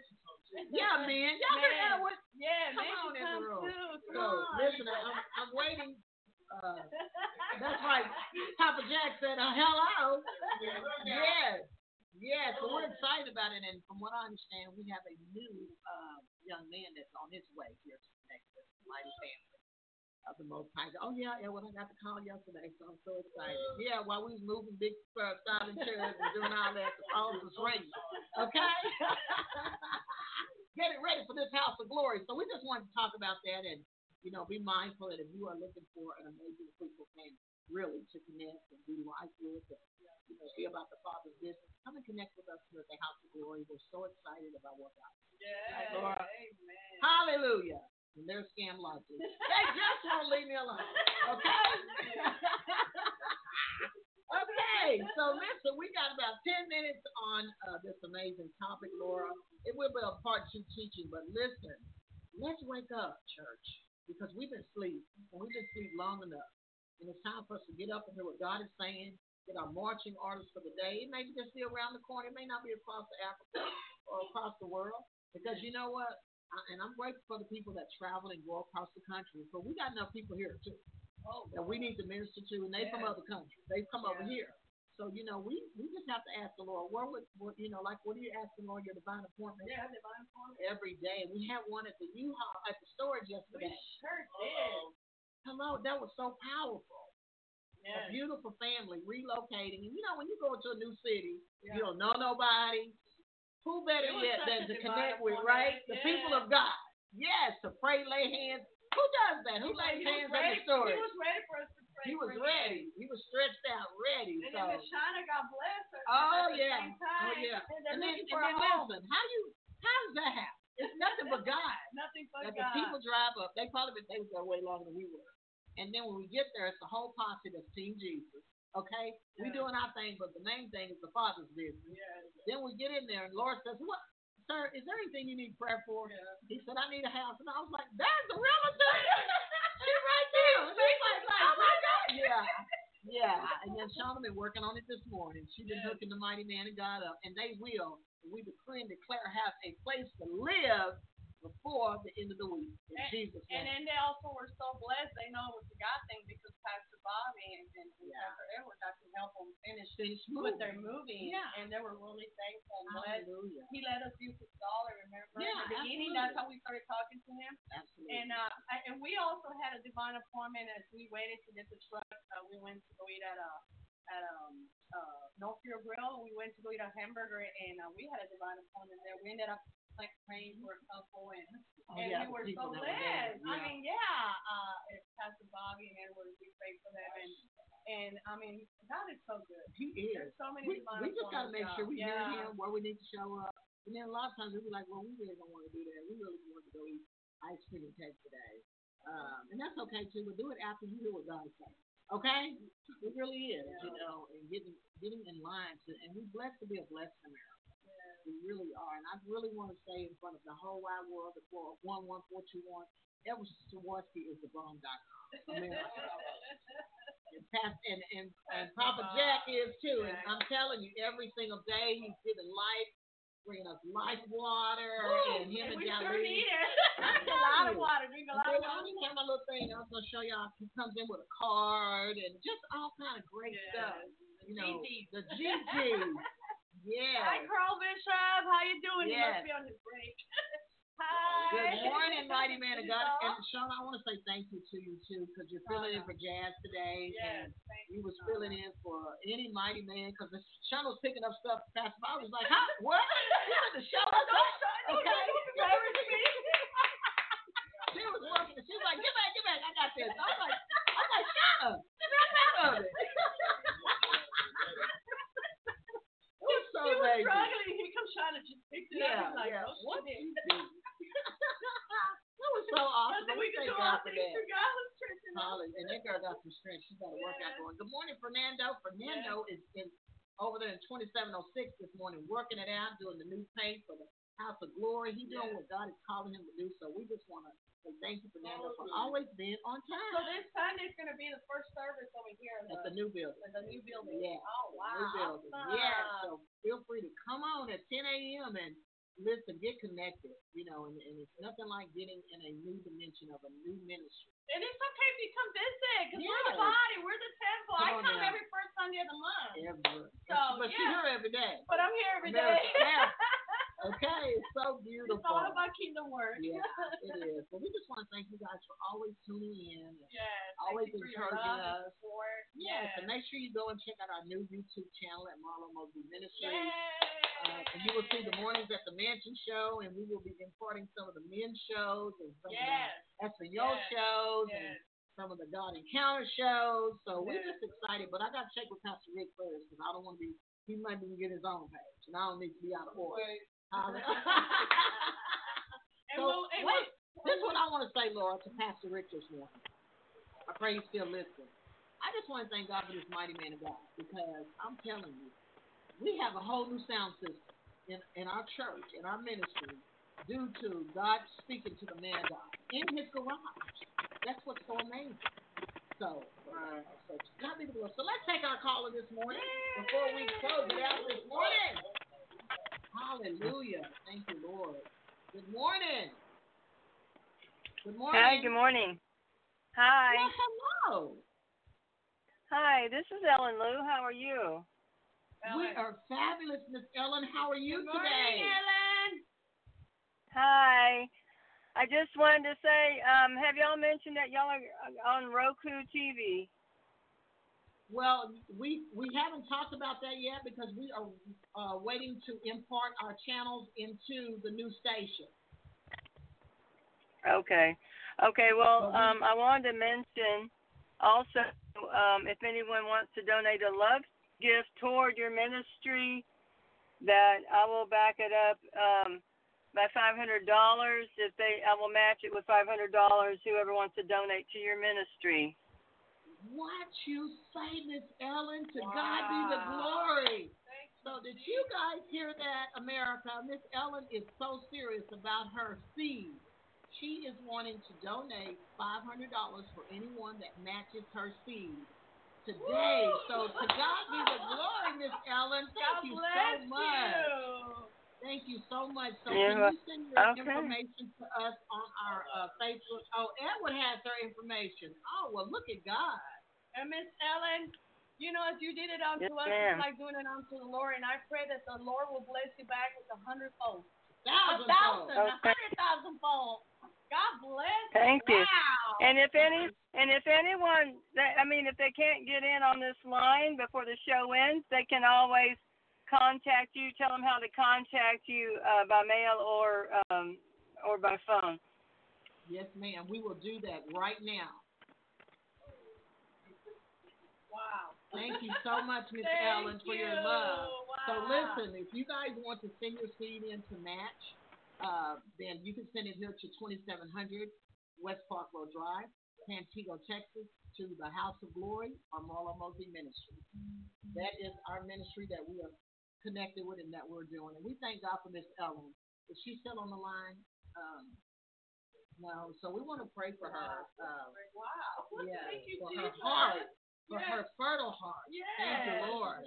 yeah, man. Y'all man. can what? Yeah, come man, on in the room. Too. So on. listen, I'm, I'm waiting. Uh, that's right. Papa Jack said, uh, "Hello." Yes, yes. So we're excited about it, and from what I understand, we have a new uh, young man that's on his way here to connect with the mighty family of the Most High. Oh yeah, yeah. Well, I got the call yesterday, so I'm so excited. Yeah, while we was moving big uh, styling chairs and doing all that, the phone was ringing. Okay. Get it ready for this house of glory. So we just wanted to talk about that and. You know, be mindful that if you are looking for an amazing fruitful family, really to connect and do life with and you know, be about the Father's business, come and connect with us here at the House of Glory. We're so excited about what God is doing. Yeah, Lord. Amen. Hallelujah. And there's scam logic. They just won't leave me alone. Okay? Okay, so listen, we got about ten minutes on uh, this amazing topic, Laura. It will be a part two teaching, but listen, let's wake up, church. Because we've been asleep, and we've been asleep long enough. And it's time for us to get up and hear what God is saying, get our marching orders for the day. It may just be around the corner. It may not be across Africa or across the world. Because you know what? I, and I'm grateful for the people that travel and go across the country. But we got enough people here, too, oh, that we need to minister to. And they yeah. from other countries. They've come yeah. over here. So, you know, we, we just have to ask the Lord, where would, what, you know, like, what are you asking, Lord, your divine appointment? Yeah, divine appointment. Every day. We had one at the U-Haul, at the storage yesterday. We sure did. Hello, that was so powerful. Yes. A beautiful family relocating. And, you know, when you go to a new city, yeah. you don't know nobody. Who better yet than to connect with, right? Yeah. The people of God. Yes, to pray, lay hands. Who does that? Who lays hands on the storage? He was ready for us to pray. He was ready. He was stretched out, ready. And so. then Shana got blessed. Oh yeah. Oh yeah. And, and then, and then listen, how do you? How does that happen? It's nothing but God. Nothing but that God. The people drive up. They probably been they were there way longer than we were. And then when we get there, it's the whole posse that's Team Jesus. Okay, yeah. we doing our thing, but the main thing is the Father's business. Yeah. Then we get in there, and Lord says, "What? sir, is there anything you need prayer for? Yeah. He said, I need a house. And I was like, there's a realtor. She's right there. She's like, oh my God. Yeah. Yeah. And then Shauna been working on it this morning. She's been hooking the mighty man of God up. And they will. We decree and declare have a place to live before the end of the week. In and, Jesus' name. And then they also were so blessed. They know it was a God thing because Pastor Bobby and, and, and yeah. Pastor Edward got to help them finish, finish with their moving. Yeah. And they were really thankful and blessed. Hallelujah. He let us use his dollar, remember? Yeah, in the beginning, that's how we started talking to him. Absolutely. And, uh, and we also had a divine appointment as we waited to get the truck. Uh, we went to go eat at a at um uh No Fear Grill. We went to go eat a hamburger, and uh, we had a divine appointment there. We ended up like praying for a couple, and oh, and yeah, we were so blessed. Yeah. I mean, yeah, uh, it's Pastor Bobby and Edward, we prayed for them, and and I mean, God is so good. He is. There's so many we, divine we just got to make sure we yeah. hear Him where we need to show up. And then a lot of times we be like, well, we really don't want to do that. We really want to go eat ice cream and cake today, um, and that's okay too. But do it after you hear what God is saying. Okay, it really is, yeah. You know, and getting getting in line to, and we're blessed to be a blessed America. Yeah. We really are, and I really want to say in front of the whole wide world, the one one four two one, Edward Sawarski is the bomb dot com. America. and, Past, and and and Papa Jack is too, and I'm telling you, every single day he's giving life, bringing us life water, Ooh, and him and, and Jolene. Drink a lot of water. Drink a lot of water. I my little thing. I was gonna show y'all. He comes in with a card and just all kind of great yes. stuff. You know, G G. The G G. Yeah. Hi, Carl Bishop. How you doing? Yes. He must be on his break. Hi. Good morning, mighty man of God. And Sean, I want to say thank you to you too, because you're filling in for Jazz today. Yes. And you was filling in for any mighty man, because Sean was picking up stuff fast. I was like, huh? What? You had to show us up. Okay. She was working. She was like, get back, get back. I got this. I was like, I was like, shut up. Get back out of it. It was so he was amazing. struggling. He comes trying to just pick it yeah, up. He's like, yeah. oh, what shit. you do? That was so awesome. We thank God for that. Holly, and that girl got some strength. She's got a yeah. workout going. Good morning, Fernando. Fernando yeah. is in over there in twenty-seven oh six this morning, working it out, doing the new paint for the House of Glory. He's doing yeah. what God is calling him to do. So we just want to say thank you, Fernando, for always being on time. So this Sunday is going to be the first service over here in the, at the new building. At the new building. Yeah. Oh wow. New building. Awesome. Yeah. So feel free to come on at ten a.m. and listen, get connected, you know, and, and it's nothing like getting in a new dimension of a new ministry. And it's okay if you come visit, because yes. we're the body, we're the temple. Come I come now. every first Sunday of the month. Ever. So, but yeah. you're here every day. But I'm here every America. day. Okay, it's so beautiful. It's all about kingdom work. Yeah, it is. So we just want to thank you guys for always tuning in. Yes. Always encouraging us. Yes. yes. And make sure you go and check out our new YouTube channel at Marlo Mosley Ministries. Yes. Uh, and you will see the mornings at the Mansion Show, and we will be importing some of the men's shows and some yes. of the Espanol yes. shows yes. and some of the God Encounter shows. So yes. we're just excited. But I got to check with Pastor Rick first, because I don't want to be, he might be get his own page, and I don't need to be out of order. so, we'll, wait, we'll, this is what I want to say, Laura, to Pastor Rick this morning. I pray he's still listening. I just want to thank God for this mighty man of God, because I'm telling you, we have a whole new sound system in, in our church, in our ministry, due to God speaking to the man of God in his garage. That's what's so amazing. So, uh, so God be the glory. So let's take our caller this morning before we close it out this morning. Hallelujah. Thank you, Lord. Good morning. Good morning. Hi, good morning. Hi. Well, hello. Hi, this is Ellen Lou. How are you? Ellen. We are fabulous, Miss Ellen. How are you good today? Morning, Ellen. Hi. I just wanted to say, um, have y'all mentioned that y'all are on Roku T V? Well, we we haven't talked about that yet, because we are uh, waiting to impart our channels into the new station. Okay. Okay, well, um, I wanted to mention also, um, if anyone wants to donate a love gift toward your ministry, that I will back it up um, by five hundred dollars. If they, I will match it with five hundred dollars, whoever wants to donate to your ministry. What you say, Miss Ellen? To wow. God be the glory. Thank So did you guys hear that, America? Miss Ellen is so serious about her seed. She is wanting to donate five hundred dollars for anyone that matches her seed today. So to God be the glory, Miss Ellen. Thank God you so bless much. you. Thank you so much. So Yeah, can you send your okay. information to us on our uh, Facebook? Oh, Edward has her information. Oh, well, look at God. And Miss Ellen, you know, as you did it unto Yes, us, ma'am. it's like doing it unto the Lord. And I pray that the Lord will bless you back with a hundredfold. A Thousandfold. thousand, a Okay. hundred thousand fold. God bless. Thank you. Wow. And if any, and if anyone, that, I mean, if they can't get in on this line before the show ends, they can always contact you. Tell them how to contact you uh, by mail or um, or by phone. Yes, ma'am. We will do that right now. Wow. Thank you so much, Miss Thank Ellen, for your you. love. So Wow. listen, if you guys want to send your seed in to match, uh, then you can send it here to twenty-seven hundred West Park Road Drive, Pantego, Texas, to the House of Glory or Marla Mosey Ministry. That is our ministry that we are connected with and that we're doing. And we thank God for Miss Ellen. Is she still on the line? Um, no. So we want to pray for her. Uh, Wow. yeah, Thank you, for Jesus. her heart, for Yes. her fertile heart. Yes. Thank you, Lord.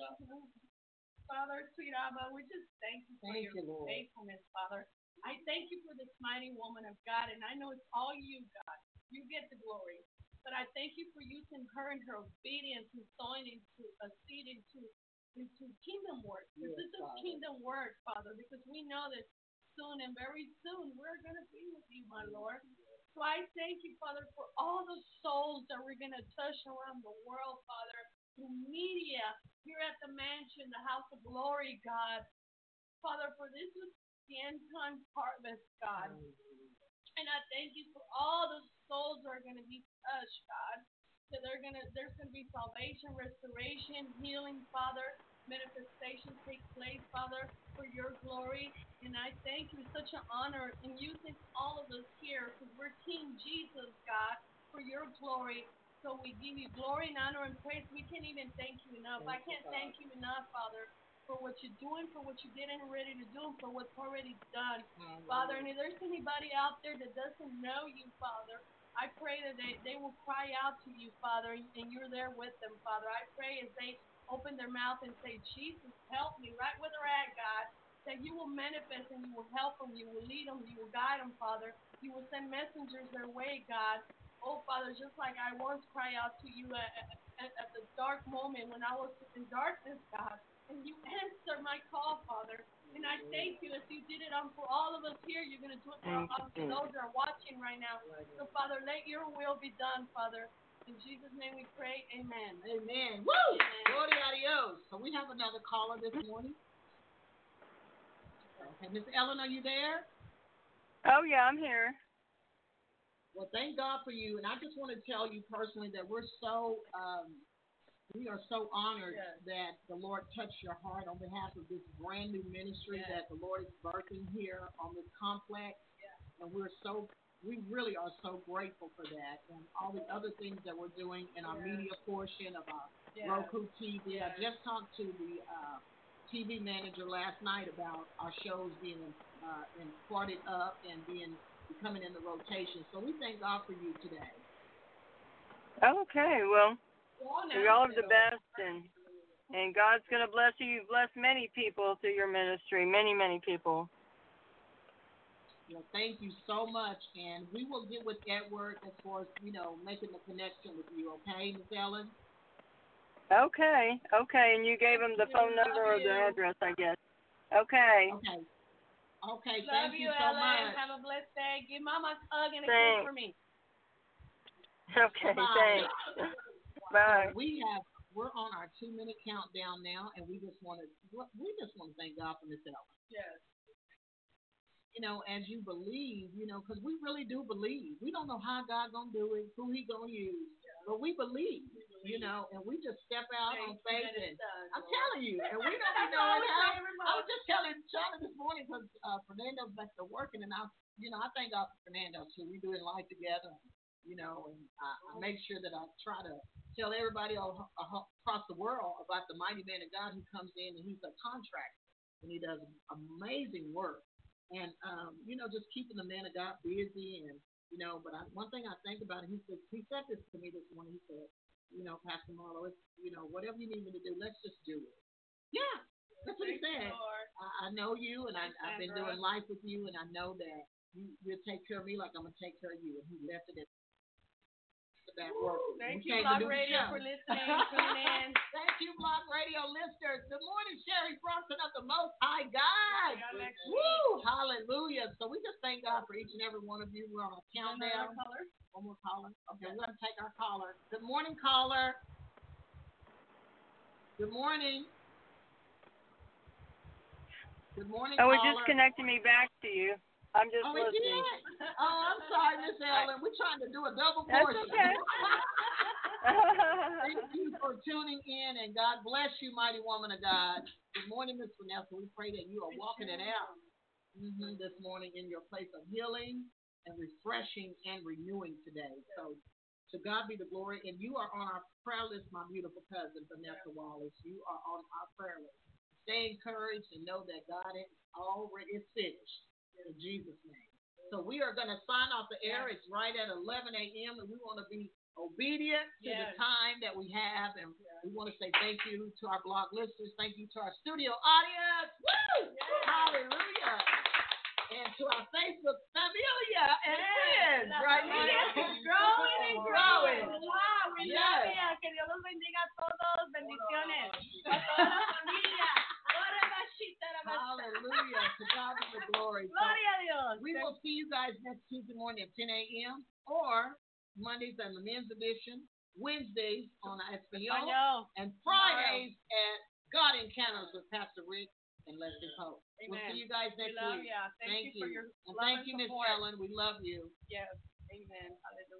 Father, sweet Abba, we just thank you for Thank your you, Lord. faithfulness, Father. I thank you for this mighty woman of God, and I know it's all you, God. You get the glory. But I thank you for using her and her obedience and sowing into a seed into into kingdom work. Because Yes, this is Father. kingdom work, Father, because we know that soon and very soon we're going to be with you, my Lord. So I thank you, Father, for all the souls that we're going to touch around the world, Father, through media, here at the mansion, the house of glory, God. Father, for this is the end time harvest, God. And I thank you for all the souls that are going to be touched, God. That they're gonna, there's going to be salvation, restoration, healing, Father, manifestation take place, Father, for your glory. And I thank you, such an honor in using all of us here, because we're Team Jesus, God, for your glory. So we give you glory and honor and praise. We can't even thank you enough. I can't thank you enough, Father, for what you're doing, for what you did and ready to do, for what's already done, Father. And if there's anybody out there that doesn't know you, Father, I pray that they, they will cry out to you, Father, and you're there with them, Father. I pray as they open their mouth and say, Jesus, help me, right where they're at, God, that you will manifest and you will help them, you will lead them, you will guide them, Father. You will send messengers their way, God. Oh, Father, just like I once cried out to you at, at, at the dark moment when I was in darkness, God, and you answered my call, Father. And I thank you as you did it um, for all of us here. You're going to do it for, um, for those that are watching right now. So, Father, let your will be done, Father. In Jesus' name we pray. Amen. Amen. Woo! Glory adios. So we have another caller this morning. Okay, Miss Ellen, are you there? Oh yeah, I'm here. Well, thank God for you. And I just want to tell you personally that we're so um, we are so honored yes. that the Lord touched your heart on behalf of this brand new ministry yes. that the Lord is birthing here on this complex. Yes. And we're so, we really are so grateful for that. And all the other things that we're doing in our yes. media portion of our yes. Roku T V. Yes. I just talked to the uh, T V manager last night about our shows being uh, imparted up and being coming in the rotation. So we thank God for you today. Okay, well. We all are the best, and and God's going to bless you. You've blessed many people through your ministry, many, many people. Well, thank you so much, and we will get with Edward as far as, you know, making the connection with you, okay, Miss Ellen? Okay, okay, and you gave him the phone number or the address, I guess. Okay. Okay. Okay, Love thank you, you so Ellen. much. Have a blessed day. Give Mama a hug and a Thanks. kiss for me. Okay, Bye. thanks. Bye. So we have we're on our two minute countdown now, and we just want to we just want to thank God for Miss Ellen. Yes. You know, as you believe, you know, because we really do believe. We don't know how God gonna do it, who He gonna use, yeah. but we believe, we believe. You know, and we just step out Thank on faith. And done, I'm telling you, and we don't even know how. I was just telling Charlie this morning because uh, Fernando's back to working, and I, you know, I thank God for Fernando too. We do it life together. You know, and I, I make sure that I try to tell everybody all, all across the world about the mighty man of God who comes in and he's a contractor and he does amazing work. And um, you know, just keeping the man of God busy and you know. But I, one thing I think about it, he said he said this to me this morning. He said, you know, Pastor Marlo, it's, you know, whatever you need me to do, let's just do it. Yeah, that's what he said. I, I know you, and I, I've been doing life with you, and I know that you, you'll take care of me like I'm gonna take care of you. And he left it at that work. Thank you, Blog Radio, for listening, tuning in. Thank you, Blog Radio listeners. Good morning, Sherry Brunson of the Most High God. Woo! Hallelujah. So we just thank God for each and every one of you. We're on a countdown. One more caller. Okay, we're gonna take our caller. Good morning, caller. Good morning. Good morning, oh, caller. it just connected me back to you. I'm just oh, listening. Oh, I'm sorry, Miss Ellen. We're trying to do a double That's portion. okay. Thank you for tuning in, and God bless you, mighty woman of God. Good morning, Miss Vanessa. We pray that you are walking it out mm-hmm, this morning in your place of healing and refreshing and renewing today. So, to God be the glory. And you are on our prayer list, my beautiful cousin, Vanessa Wallace. You are on our prayer list. Stay encouraged and know that God is already is finished. In Jesus' name. So we are going to sign off the air. It's right at eleven a.m. and we want to be obedient to yes. the time that we have. And yes. we want to say thank you to our blog listeners. Thank you to our studio audience. Woo! Yes. Hallelujah. And to our Facebook familia and yes. friends. Right now. Growing and growing. Wow. We yes. love you. Que Dios los bendiga a todos. Bendiciones. A toda la familia. Hallelujah. To God be the glory. So Gloria a Dios. We will see you guys next Tuesday morning at ten a.m. or Mondays on the men's edition, Wednesdays on Espanol, and Fridays at God Encounters with Pastor Rick and Leslie Pope. We'll see you guys next we love week. You. Thank, thank you, you for your and thank you, Miss Ellen. We love you. Yes. Amen. Hallelujah.